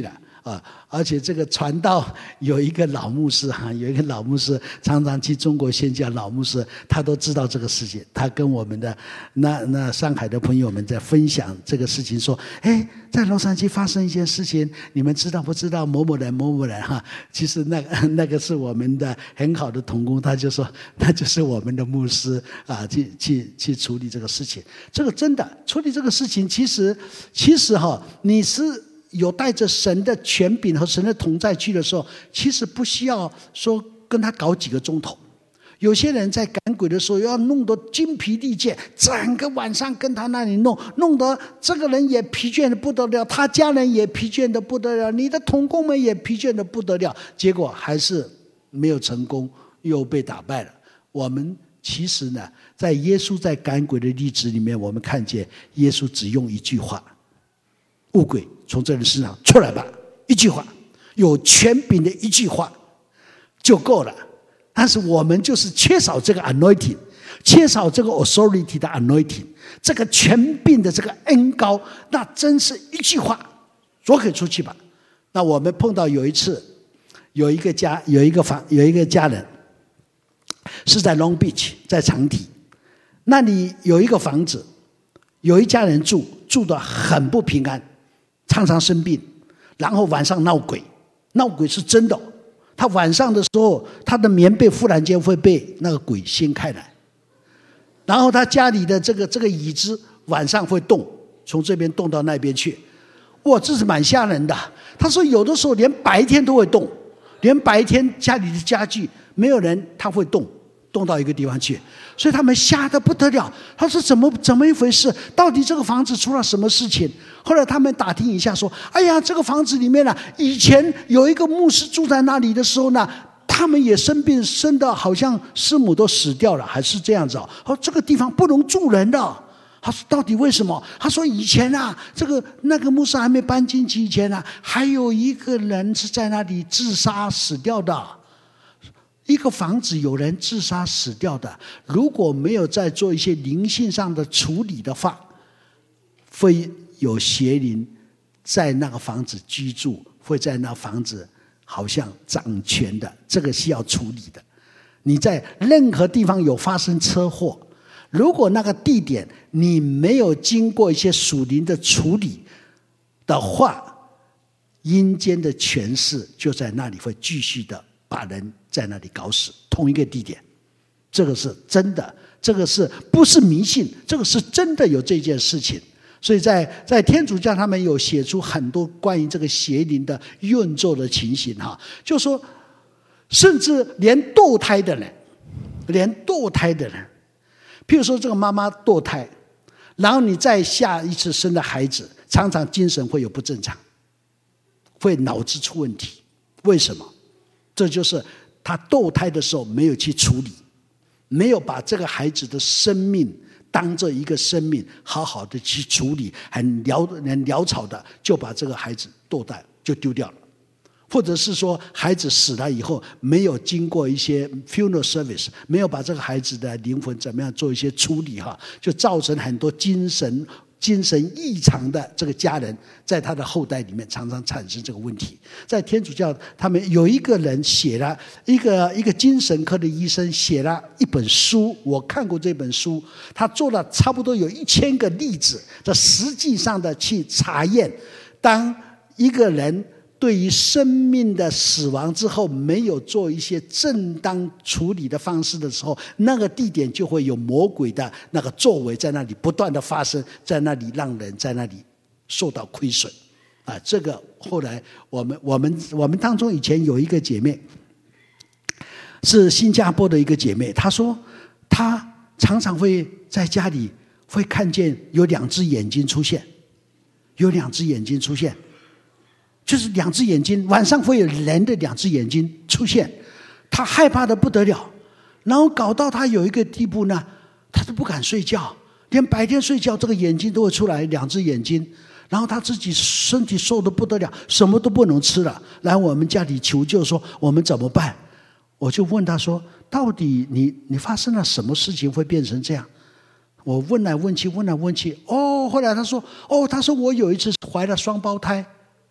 啊，而且这个传道有一个老牧师哈，有一个老牧师常常去中国宣教，老牧师他都知道这个事情，他跟我们的那那上海的朋友们在分享这个事情，说，哎，在洛杉矶发生一件事情，你们知道不知道某某人某某人哈？其实那个那个是我们的很好的同工，他就说那就是我们的牧师啊，去去去处理这个事情。这个真的处理这个事情，其实其实哈，你是有带着神的权柄和神的同在去的时候，其实不需要说跟他搞几个钟头。有些人在赶鬼的时候要弄得精疲力尽，整个晚上跟他那里弄，弄得这个人也疲倦的不得了，他家人也疲倦的不得了，你的同工们也疲倦的不得了，结果还是没有成功，又被打败了。我们其实呢，在耶稣在赶鬼的例子里面，我们看见耶稣只用一句话，恶鬼从这人身上出来吧，一句话，有权柄的一句话就够了。但是我们就是缺少这个 anointing， 缺少这个 authority 的 anointing， 这个权柄的这个恩膏，那真是一句话说可以出去吧。那我们碰到有一次，有一个家有一个房有一个家人是在 Long Beach， 在长堤那里有一个房子，有一家人住，住得很不平安，常常生病，然后晚上闹鬼，闹鬼是真的。他晚上的时候，他的棉被忽然间会被那个鬼掀开来，然后他家里的这个这个椅子晚上会动，从这边动到那边去，哇，这是蛮吓人的。他说有的时候连白天都会动，连白天家里的家具没有人，他会动，动到一个地方去，所以他们吓得不得了。他说怎么怎么一回事？到底这个房子出了什么事情？后来他们打听一下说，哎呀，这个房子里面呢、啊，以前有一个牧师住在那里的时候呢，他们也生病，生的好像师母都死掉了，还是这样子哦。他说这个地方不能住人的。他说到底为什么？他说以前啊，这个那个牧师还没搬进去以前啊，还有一个人是在那里自杀死掉的。一个房子有人自杀死掉的，如果没有再做一些灵性上的处理的话，会有邪灵在那个房子居住，会在那房子好像掌权的，这个是要处理的。你在任何地方有发生车祸，如果那个地点你没有经过一些属灵的处理的话，阴间的权势就在那里会继续的把人在那里搞死。同一个地点，这个是真的，这个是不是迷信？这个是真的有这件事情。所以在在天主教他们有写出很多关于这个邪灵的运作的情形哈，就说甚至连堕胎的人，连堕胎的人，譬如说这个妈妈堕胎，然后你再下一次生的孩子，常常精神会有不正常，会脑子出问题。为什么？这就是他堕胎的时候没有去处理，没有把这个孩子的生命当做一个生命好好的去处理，很潦很潦草的就把这个孩子堕胎就丢掉了，或者是说孩子死了以后没有经过一些 funeral service， 没有把这个孩子的灵魂怎么样做一些处理哈，就造成很多精神精神异常的这个家人在他的后代里面常常产生这个问题。在天主教他们有一个人写了一个一个精神科的医生写了一本书，我看过这本书，他做了差不多有一千个例子，这实际上的去查验，当一个人对于生命的死亡之后没有做一些正当处理的方式的时候，那个地点就会有魔鬼的那个作为在那里不断的发生，在那里让人在那里受到亏损啊！这个后来我们我们我们当中以前有一个姐妹是新加坡的一个姐妹，她说她常常会在家里会看见有两只眼睛出现，有两只眼睛出现，就是两只眼睛，晚上会有人的两只眼睛出现，他害怕的不得了，然后搞到他有一个地步呢，他都不敢睡觉，连白天睡觉这个眼睛都会出来两只眼睛，然后他自己身体瘦得不得了，什么都不能吃了，来我们家里求救说我们怎么办？我就问他说，到底你你发生了什么事情会变成这样？我问来问去问来问去，哦，后来他说，哦，他说我有一次怀了双胞胎。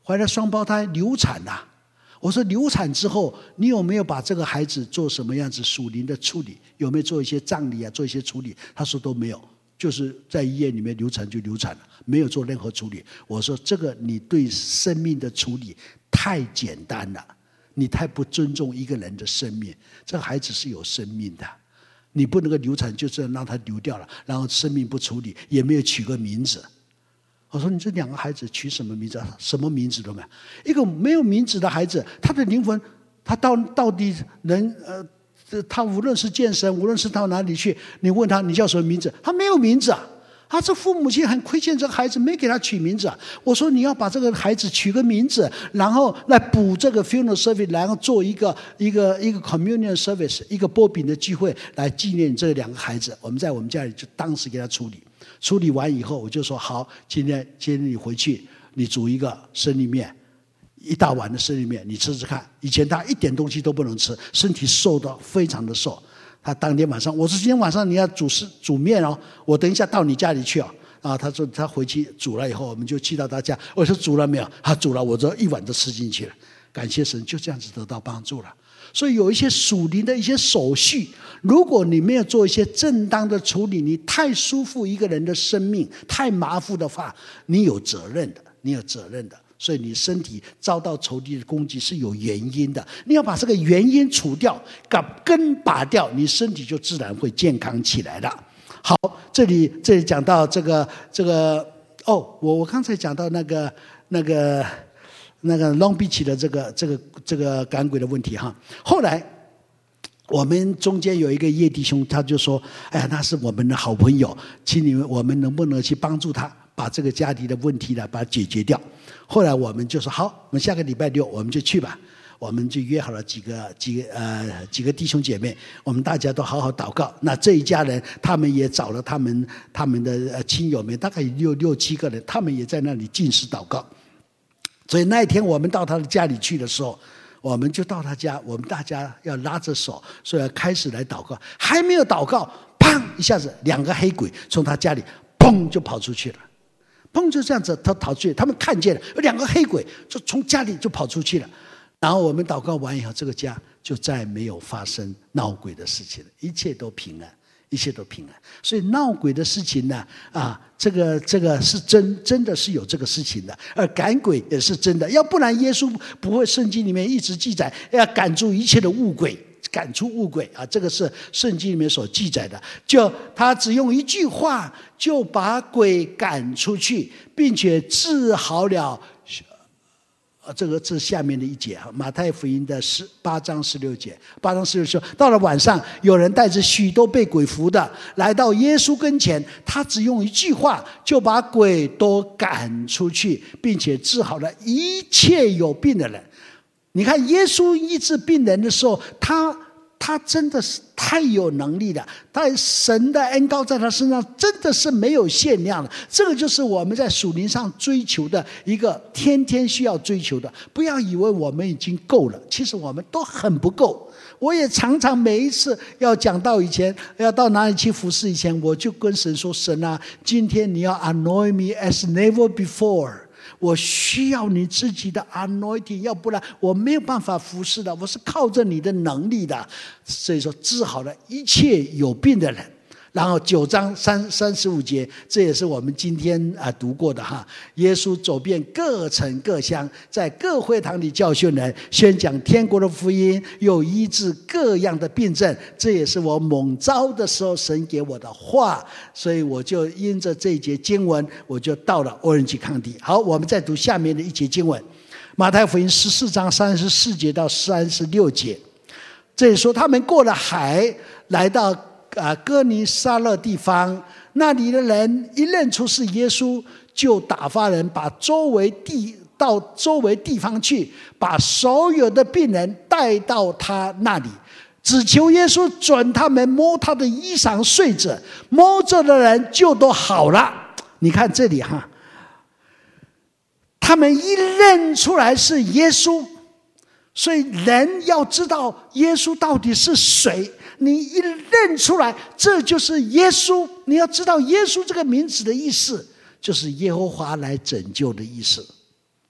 怀了双胞胎流产了、啊。我说流产之后，你有没有把这个孩子做什么样子属灵的处理？有没有做一些葬礼啊，做一些处理？他说都没有，就是在医院里面流产就流产了，没有做任何处理。我说这个你对生命的处理太简单了，你太不尊重一个人的生命。这个孩子是有生命的，你不能够流产就这样让他流掉了，然后生命不处理，也没有取个名字。我说你这两个孩子取什么名字？什么名字都没有。一个没有名字的孩子，他的灵魂，他到到底能呃，他无论是见神，无论是到哪里去，你问他你叫什么名字，他没有名字啊。他这父母亲很亏欠这个孩子，没给他取名字啊。我说你要把这个孩子取个名字，然后来补这个 funeral service， 然后做一个一个一个 communion service， 一个波饼的聚会来纪念这两个孩子。我们在我们家里就当时给他处理。处理完以后，我就说好，今天今天你回去，你煮一个生力面，一大碗的生力面，你吃吃看。以前他一点东西都不能吃，身体瘦得非常的瘦。他当天晚上，我说今天晚上你要煮煮面哦，我等一下到你家里去哦。啊，他说他回去煮了以后，我们就去到他家。我说煮了没有？他煮了，我这一碗都吃进去了。感谢神，就这样子得到帮助了。所以有一些属灵的一些手续，如果你没有做一些正当的处理，你太束缚一个人的生命，太麻烦的话，你有责任的，你有责任的。所以你身体遭到仇敌的攻击是有原因的，你要把这个原因除掉，把根拔掉，你身体就自然会健康起来了。好，这里这里讲到这个这个哦，我我刚才讲到那个那个。那个 Long Beach 的这个这个这个赶鬼的问题哈，后来我们中间有一个叶弟兄，他就说：“哎呀，那是我们的好朋友，请你们我们能不能去帮助他，把这个家庭的问题呢把它解决掉？”后来我们就说：“好，我们下个礼拜六我们就去吧。”我们就约好了几个几个呃几个弟兄姐妹，我们大家都好好祷告。那这一家人，他们也找了他们他们的亲友们，大概有六六七个人，他们也在那里禁食祷告。所以那一天我们到他的家里去的时候，我们就到他家，我们大家要拉着手，所以要开始来祷告。还没有祷告，砰一下子，两个黑鬼从他家里砰就跑出去了，砰就这样子他逃出去，他们看见了，有两个黑鬼就从家里就跑出去了。然后我们祷告完以后，这个家就再没有发生闹鬼的事情了，一切都平安。一切都平安。所以闹鬼的事情呢，啊，这个这个是真真的是有这个事情的，而赶鬼也是真的，要不然耶稣不会圣经里面一直记载要赶出一切的污鬼，赶出污鬼啊，这个是圣经里面所记载的。就他只用一句话就把鬼赶出去，并且治好了。这个是下面的一节哈，马太福音的十八章十六节，八章十六说，到了晚上，有人带着许多被鬼附的来到耶稣跟前，他只用一句话就把鬼都赶出去，并且治好了一切有病的人。你看，耶稣医治病人的时候，他他真的是太有能力了，他神的恩膏在他身上真的是没有限量的。这个就是我们在属灵上追求的一个天天需要追求的。不要以为我们已经够了，其实我们都很不够。我也常常每一次要讲到以前要到哪里去服侍以前，我就跟神说，神啊，今天你要 anoint me as never before，我需要你自己的 anointing， 要不然我没有办法服侍的，我是靠着你的能力的。所以说治好了一切有病的人。然后九章三三十五节，这也是我们今天啊读过的哈。耶稣走遍各城各乡，在各会堂里教训人，宣讲天国的福音，又医治各样的病症。这也是我蒙召的时候神给我的话，所以我就因着这一节经文，我就到了欧仁基康帝。好，我们再读下面的一节经文，马太福音十四章三十四节到三十六节。这里说，他们过了海，来到啊，哥尼撒勒地方，那里的人一认出是耶稣，就打发人把周围地到周围地方去，把所有的病人带到他那里，只求耶稣准他们摸他的衣裳睡着，摸着的人就都好了。你看这里哈，他们一认出来是耶稣，所以人要知道耶稣到底是谁。你一认出来，这就是耶稣。你要知道耶稣这个名字的意思，就是耶和华来拯救的意思。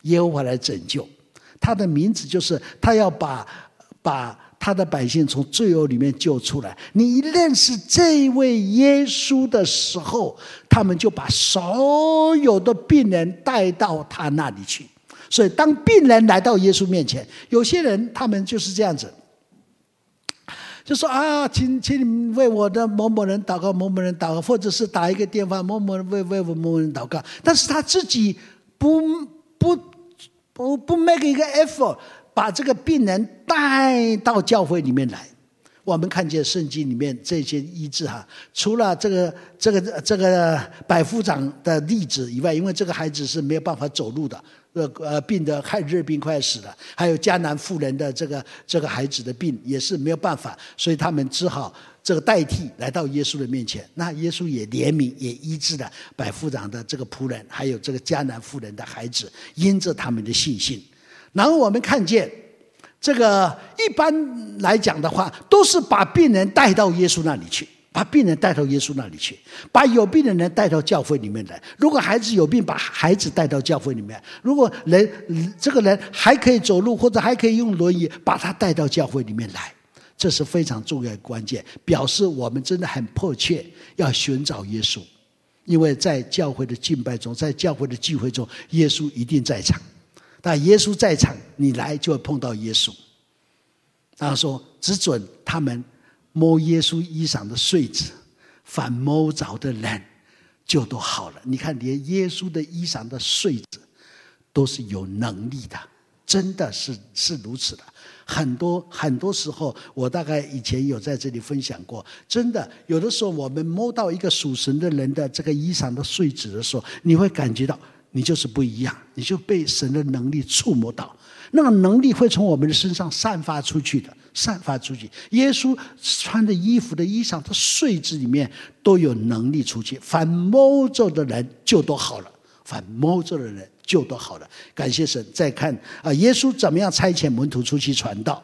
耶和华来拯救。他的名字就是他要把把他的百姓从罪恶里面救出来。你一认识这位耶稣的时候，他们就把所有的病人带到他那里去。所以当病人来到耶稣面前，有些人他们就是这样子，就说啊，请请你们为我的某某人祷告，某某人祷告，或者是打一个电话，某某人为为我某某人祷告，但是他自己不不不不 make 一个 effort， 把这个病人带到教会里面来。我们看见圣经里面这些医治哈，除了这个这个这个百夫长的例子以外，因为这个孩子是没有办法走路的，呃，病得害热病快死了，还有迦南妇人的这个这个孩子的病也是没有办法，所以他们只好这个代替来到耶稣的面前。那耶稣也怜悯，也医治了百夫长的这个仆人，还有这个迦南妇人的孩子，因着他们的信心。然后我们看见这个一般来讲的话，都是把病人带到耶稣那里去，把病人带到耶稣那里去，把有病的人带到教会里面来。如果孩子有病，把孩子带到教会里面；如果人这个人还可以走路，或者还可以用轮椅，把他带到教会里面来。这是非常重要的关键，表示我们真的很迫切要寻找耶稣，因为在教会的敬拜中，在教会的聚会中，耶稣一定在场。但耶稣在场，你来就会碰到耶稣。然后说，只准他们摸耶稣衣裳的穗子，凡摸着的人就都好了。你看，连耶稣的衣裳的穗子都是有能力的，真的是是如此的。很多很多时候，我大概以前有在这里分享过，真的有的时候我们摸到一个属神的人的这个衣裳的穗子的时候，你会感觉到你就是不一样，你就被神的能力触摸到，那个能力会从我们的身上散发出去的，散发出去。耶稣穿的衣服的衣裳的穗子里面都有能力出去，凡摸着的人就都好了，凡摸着的人就都好了。感谢神。再看啊，耶稣怎么样差遣门徒出去传道。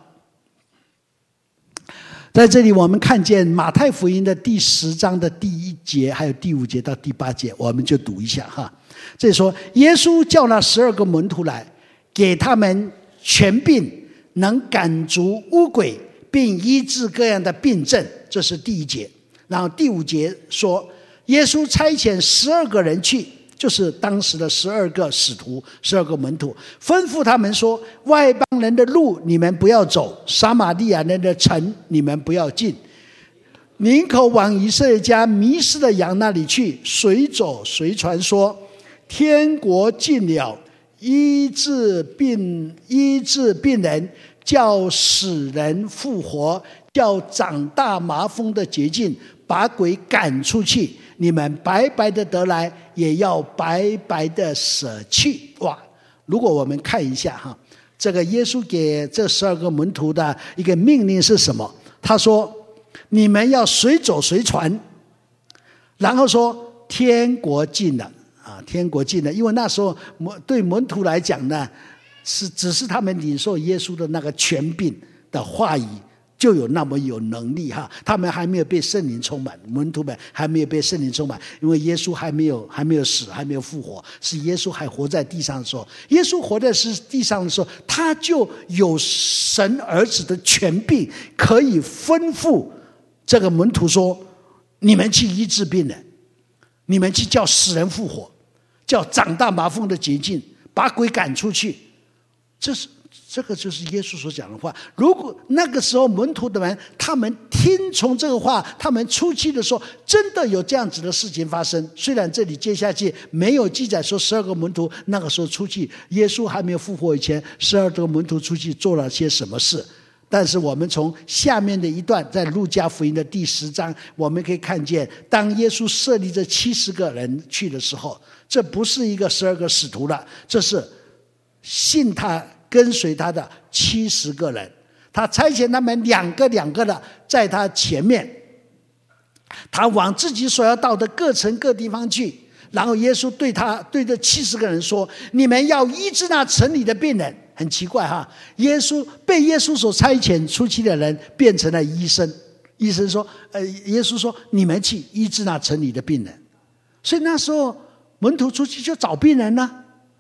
在这里我们看见马太福音的第十章的第一节还有第五节到第八节，我们就读一下哈。这里说，耶稣叫那十二个门徒来，给他们权柄，能赶逐污鬼，并医治各样的病症，这是第一节。然后第五节说，耶稣差遣十二个人去，就是当时的十二个使徒，十二个门徒，吩咐他们说，外邦人的路你们不要走，撒玛利亚人的城你们不要进，宁可往以色列家迷失的羊那里去，随走随传说，天国近了，医治病医治病人，叫死人复活，叫长大麻风的洁净，把鬼赶出去。你们白白的得来，也要白白的舍去。哇！如果我们看一下哈，这个耶稣给这十二个门徒的一个命令是什么？他说：你们要随走随传，然后说天国近了啊，天国近了。因为那时候对门徒来讲呢，是只是他们领受耶稣的那个权柄的话语，就有那么有能力哈，他们还没有被圣灵充满，门徒们还没有被圣灵充满，因为耶稣还没有还没有死，还没有复活，是耶稣还活在地上的时候。耶稣活在地上的时候，他就有神儿子的权柄，可以吩咐这个门徒说：你们去医治病人，你们去叫死人复活，叫长大麻风的洁净，把鬼赶出去。这是这个就是耶稣所讲的话。如果那个时候门徒的人他们听从这个话，他们出去的时候真的有这样子的事情发生。虽然这里接下去没有记载说十二个门徒那个时候出去，耶稣还没有复活以前，十二个门徒出去做了些什么事，但是我们从下面的一段，在路加福音的第十章，我们可以看见，当耶稣设立这七十个人去的时候，这不是一个十二个使徒了，这是信他跟随他的七十个人，他差遣他们两个两个的在他前面，他往自己所要到的各城各地方去。然后耶稣对他对这七十个人说：你们要医治那城里的病人。很奇怪哈，耶稣被耶稣所差遣出去的人变成了医生。医生说：呃，耶稣说你们去医治那城里的病人。所以那时候门徒出去就找病人了，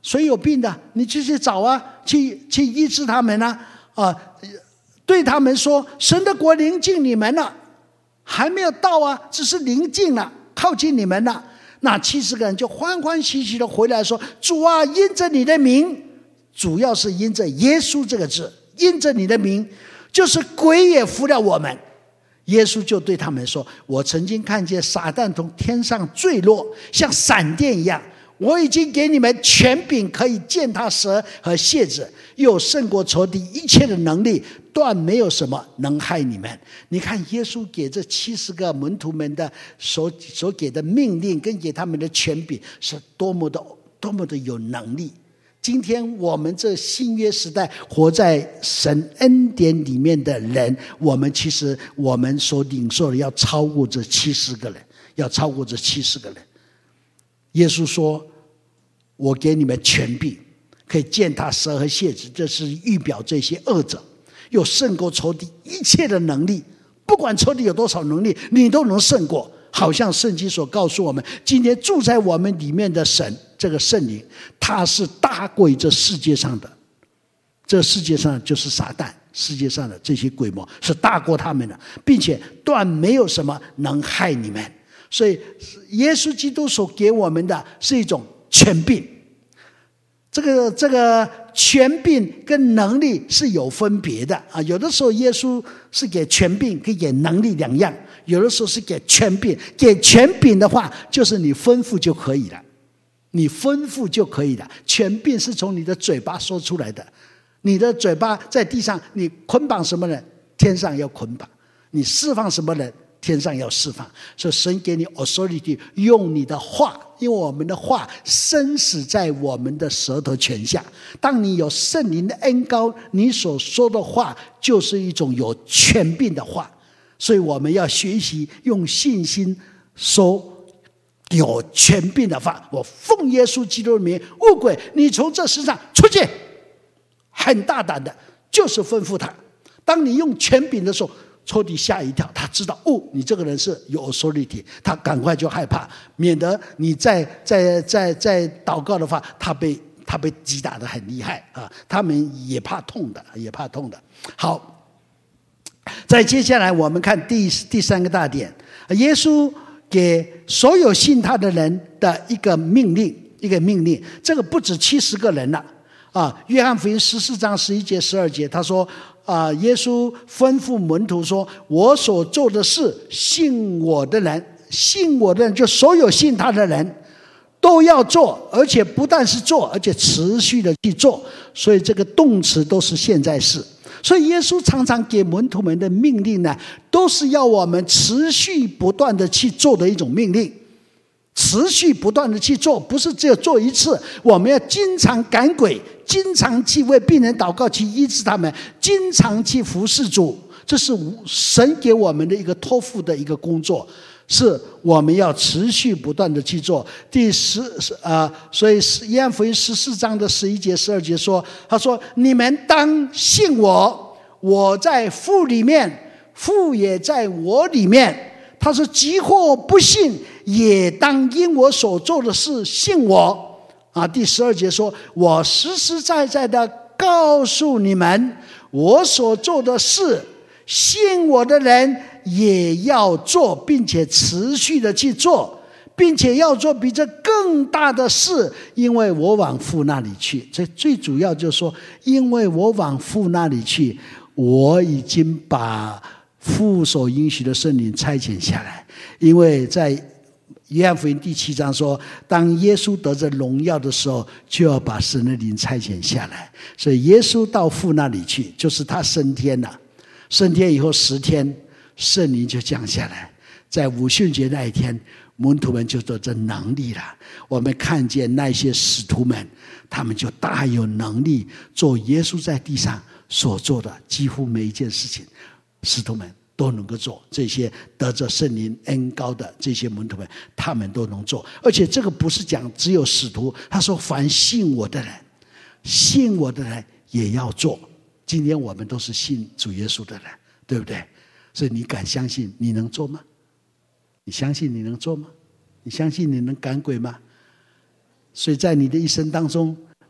谁有病的，你就去找啊，去去医治他们啊！啊，对他们说：神的国临近你们了，还没有到啊，只是临近了，靠近你们了。那七十个人就欢欢喜喜的回来说：主啊，因着你的名，主要是因着耶稣这个字，因着你的名，就是鬼也服了我们。耶稣就对他们说：我曾经看见撒旦从天上坠落，像闪电一样，我已经给你们权柄，可以践踏蛇和蝎子，又胜过仇敌一切的能力，断没有什么能害你们。你看耶稣给这七十个门徒们的所所给的命令跟给他们的权柄是多么的多么的有能力。今天我们这新约时代活在神恩典里面的人，我们其实我们所领受的要超过这七十个人，要超过这七十个人。耶稣说：我给你们权柄，可以践踏蛇和蝎子，这是预表这些恶者，又胜过仇敌一切的能力。不管仇敌有多少能力，你都能胜过。好像圣经所告诉我们，今天住在我们里面的神，这个圣灵，他是大过于这世界上的，这世界上就是撒旦，世界上的这些鬼魔是大过他们的，并且断没有什么能害你们。所以耶稣基督所给我们的是一种权柄，这个这个权柄跟能力是有分别的啊。有的时候耶稣是给权柄跟给能力两样，有的时候是给权柄。给权柄的话，就是你吩咐就可以了，你吩咐就可以了。权柄是从你的嘴巴说出来的，你的嘴巴在地上，你捆绑什么人，天上要捆绑；你释放什么人，天上要释放。所以神给你 authority， 用你的话，因为我们的话生死在我们的舌头泉下。当你有圣灵的恩膏，你所说的话就是一种有权柄的话。所以我们要学习用信心说有权柄的话。我奉耶稣基督的名，恶鬼你从这世上出去，很大胆的就是吩咐他。当你用权柄的时候，仇敌吓一跳，他知道哦，你这个人是有 authority， 他赶快就害怕，免得你再再再再祷告的话，他被他被击打得很厉害啊！他们也怕痛的，也怕痛的。好。再接下来我们看第第三个大点，耶稣给所有信他的人的一个命令，一个命令。这个不止七十个人了啊！约翰福音十四章十一节、十二节，他说啊，耶稣吩咐门徒说：“我所做的事，信我的人，信我的人，就所有信他的人都要做，而且不但是做，而且持续的去做。”所以这个动词都是现在式。所以耶稣常常给门徒们的命令呢，都是要我们持续不断的去做的一种命令。持续不断的去做，不是只有做一次，我们要经常赶鬼，经常去为病人祷告，去医治他们，经常去服侍主。这是神给我们的一个托付的一个工作，是我们要持续不断的去做。第十啊、呃，所以约翰福音十四章的十一节、十二节说，他说：“你们当信我，我在父里面，父也在我里面。”他说：“即或不信，也当因我所做的事信我。”啊，第十二节说：“我实实在在的告诉你们，我所做的事，信我的人也要做，并且持续的去做，并且要做比这更大的事，因为我往父那里去。”这最主要就是说，因为我往父那里去，我已经把父所应许的圣灵差遣下来。因为在约翰福音第七章说，当耶稣得着荣耀的时候，就要把神的灵差遣下来。所以耶稣到父那里去，就是他升天了。升天以后十天，圣灵就降下来。在五旬节那一天，门徒们就得着能力了。我们看见那些使徒们，他们就大有能力做耶稣在地上所做的几乎每一件事情，使徒们都能够做。这些得着圣灵恩膏的这些门徒们，他们都能做。而且这个不是讲只有使徒，他说凡信我的人，信我的人也要做。今天我们都是信主耶稣的人，对不对？所以你敢相信你能做吗？你相信你能做吗？你相信你能赶鬼吗？所以在你的一生当中，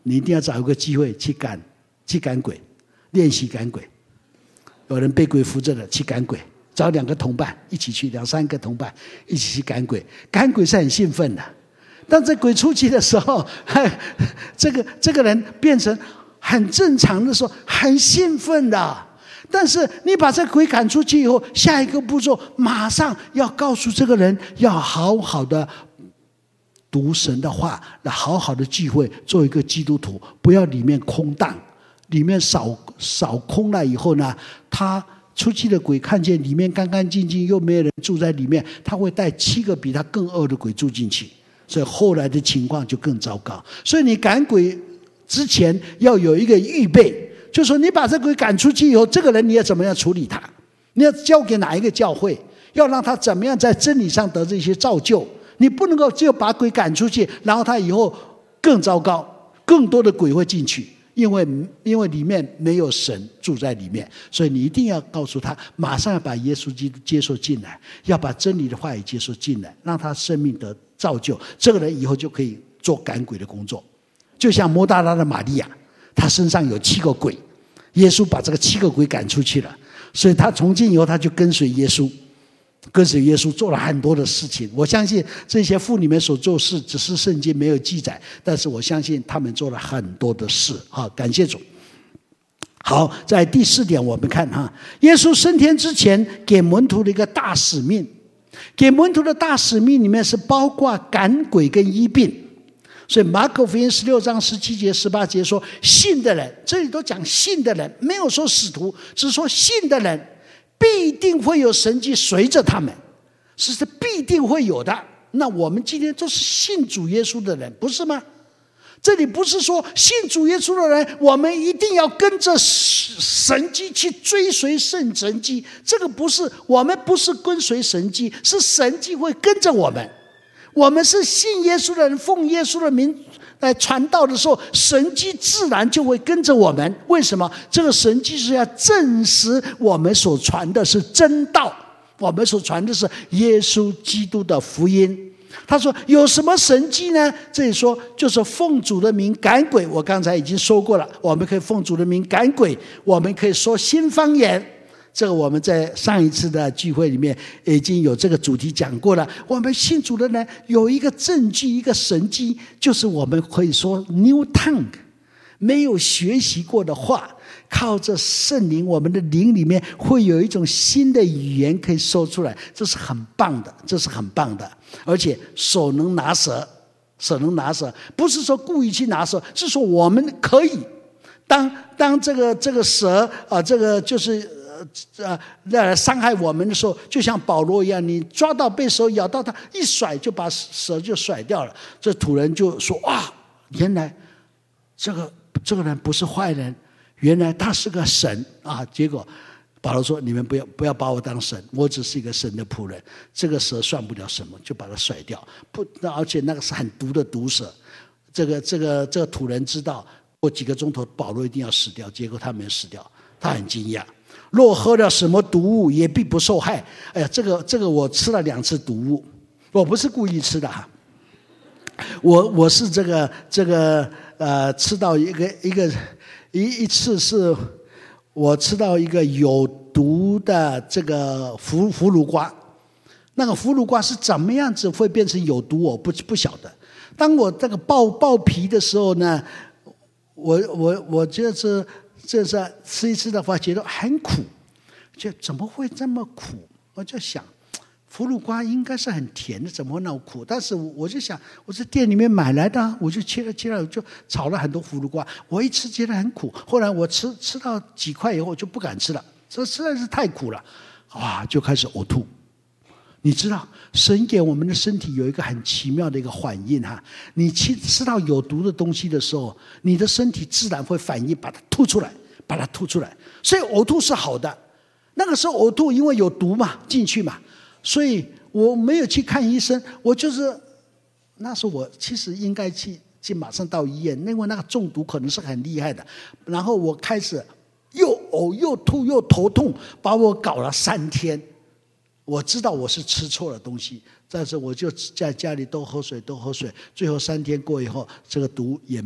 你一定要找一个机会去赶去赶鬼，练习赶鬼。有人被鬼扶着的去赶鬼，找两个同伴一起去，两三个同伴一起去赶鬼。赶鬼是很兴奋的，当这鬼出去的时候，这个这个人变成很正常的时候，很兴奋的。但是你把这鬼赶出去以后，下一个步骤马上要告诉这个人，要好好的读神的话，来好好的聚会，做一个基督徒，不要里面空荡。里面扫扫空了以后呢，他出去的鬼看见里面干干净净，又没有人住在里面，他会带七个比他更恶的鬼住进去，所以后来的情况就更糟糕。所以你赶鬼之前要有一个预备，就是说你把这鬼赶出去以后，这个人你要怎么样处理他？你要交给哪一个教会？要让他怎么样在真理上得这些造就？你不能够只有把鬼赶出去，然后他以后更糟糕，更多的鬼会进去。因为因为里面没有神住在里面，所以你一定要告诉他，马上要把耶稣基督接受进来，要把真理的话语接受进来，让他生命得造就。这个人以后就可以做赶鬼的工作。就像摩大拉的玛利亚，她身上有七个鬼，耶稣把这个七个鬼赶出去了，所以他从今以后他就跟随耶稣。跟随耶稣做了很多的事情，我相信这些妇女们所做事只是圣经没有记载，但是我相信他们做了很多的事。好，感谢主。好，在第四点我们看哈，耶稣升天之前给门徒的一个大使命，给门徒的大使命里面是包括赶鬼跟医病。所以马可福音十六章十七节十八节说，信的人，这里都讲信的人，没有说使徒，只说信的人必定会有神迹随着他们，是必定会有的。那我们今天都是信主耶稣的人，不是吗？这里不是说信主耶稣的人我们一定要跟着神迹去追随圣神迹，这个不是，我们不是跟随神迹，是神迹会跟着我们。我们是信耶稣的人，奉耶稣的名来传道的时候，神迹自然就会跟着我们。为什么？这个神迹是要证实我们所传的是真道，我们所传的是耶稣基督的福音。他说有什么神迹呢？这里说就是奉主的名赶鬼，我刚才已经说过了，我们可以奉主的名赶鬼，我们可以说新方言。这个我们在上一次的聚会里面已经有这个主题讲过了。我们信主的人有一个证据，一个神迹，就是我们可以说 new tongue， 没有学习过的话，靠着圣灵，我们的灵里面会有一种新的语言可以说出来，这是很棒的，这是很棒的。而且手能拿蛇，手能拿蛇，不是说故意去拿蛇，是说我们可以当当这个这个蛇啊，这个就是呃来伤害我们的时候，就像保罗一样，你抓到被蛇咬到他，一甩就把蛇就甩掉了。这土人就说：哇，原来这个这个人不是坏人，原来他是个神啊！结果保罗说：你们不要不要把我当神，我只是一个神的仆人。这个蛇算不了什么，就把它甩掉。不，而且那个是很毒的毒蛇。这个这个这个土人知道，过几个钟头保罗一定要死掉，结果他没死掉，他很惊讶。若喝了什么毒物，也必不受害。哎呀，这个这个我吃了两次毒物，我不是故意吃的哈。我我是这个这个呃吃到一个一个一一次是，我吃到一个有毒的这个葫葫芦瓜。那个葫芦瓜是怎么样子会变成有毒，我不不晓得。当我这个爆爆皮的时候呢，我我我就是这是吃一吃的话，觉得很苦，就怎么会这么苦？我就想，葫芦瓜应该是很甜的，怎么会那么苦？但是我就想，我在店里面买来的，我就切了切了，我就炒了很多葫芦瓜。我一吃觉得很苦，后来我吃吃到几块以后，我就不敢吃了，这实在是太苦了，哇，就开始呕吐。你知道神给我们的身体有一个很奇妙的一个反应哈，你吃吃到有毒的东西的时候，你的身体自然会反应把它吐出来，把它吐出来。所以呕吐是好的。那个时候呕吐因为有毒嘛进去嘛，所以我没有去看医生，我就是那时候我其实应该去去马上到医院，因为那个中毒可能是很厉害的。然后我开始又呕又吐又头痛，把我搞了三天。我知道我是吃错了东西，但是我就在家里多喝水多喝水，最后三天过以后，这个毒也没有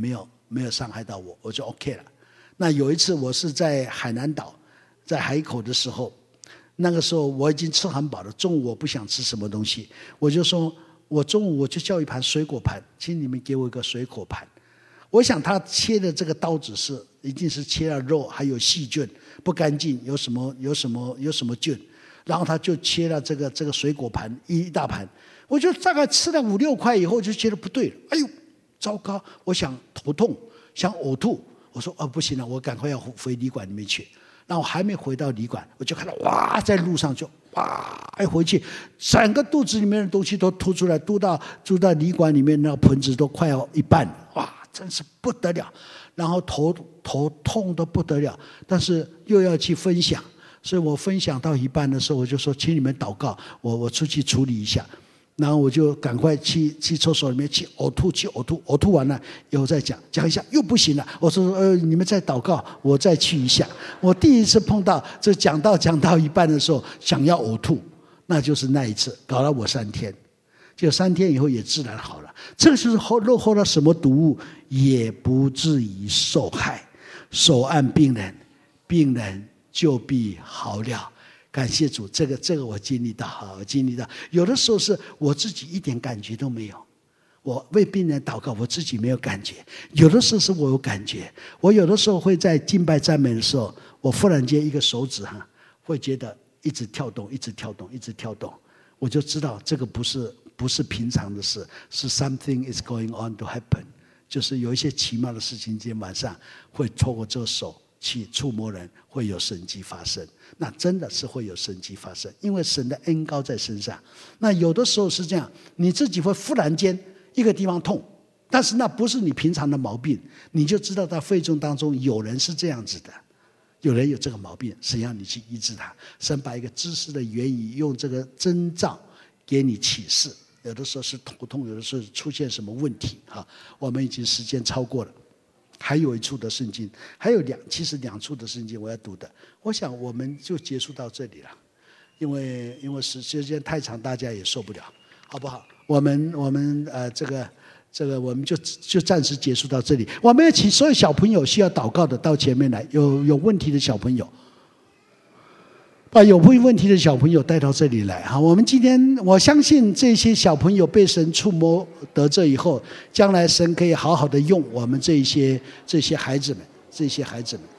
没有伤害到我，我就 OK 了。那有一次我是在海南岛，在海口的时候，那个时候我已经吃很饱了，中午我不想吃什么东西，我就说我中午我就叫一盘水果盘，请你们给我一个水果盘。我想他切的这个刀子是一定是切了肉，还有细菌不干净，有什么有什么有什么菌，然后他就切了这个这个水果盘一大盘，我就大概吃了五六块以后就觉得不对了，哎呦糟糕，我想头痛想呕吐，我说哦不行了，我赶快要回旅馆里面去。然后还没回到旅馆，我就看到哇，在路上就哇，一回去，整个肚子里面的东西都吐出来，吐到吐到旅馆里面，那个盆子都快要一半，哇，真是不得了。然后头头痛得不得了，但是又要去分享，所以我分享到一半的时候，我就说，请你们祷告，我我出去处理一下。然后我就赶快去去厕所里面去呕吐，去呕吐，呕吐完了以后再讲讲一下，又不行了。我说呃，你们再祷告，我再去一下。我第一次碰到这讲到讲到一半的时候想要呕吐，那就是那一次，搞了我三天，就三天以后也自然好了。这个就是后落后了什么毒物，也不至于受害。手按病人，病人就必好了。感谢主，这个这个我经历到，我经历到，有的时候是我自己一点感觉都没有，我为病人祷告，我自己没有感觉；有的时候是我有感觉，我有的时候会在敬拜赞美的时候，我忽然间一个手指哈，会觉得一直跳动，一直跳动，一直跳动，我就知道这个不是不是平常的事，是 something is going on to happen， 就是有一些奇妙的事情，今天晚上会透过这个手去触摸人，会有神迹发生。那真的是会有神迹发生，因为神的恩膏在身上。那有的时候是这样，你自己会忽然间一个地方痛，但是那不是你平常的毛病，你就知道在会众当中有人是这样子的，有人有这个毛病，神要你去医治他。神把一个知识的原因用这个征兆给你启示。有的时候是头痛，有的时候出现什么问题哈。我们已经时间超过了。还有一处的圣经，还有两，其实两处的圣经我要读的。我想我们就结束到这里了，因为因为时时间太长，大家也受不了，好不好？我们我们呃这个这个我们就就暂时结束到这里。我们要请所有小朋友需要祷告的到前面来，有有问题的小朋友，把有问题的小朋友带到这里来哈。我们今天我相信这些小朋友被神触摸得这以后，将来神可以好好的用我们这些这些孩子们，这些孩子们。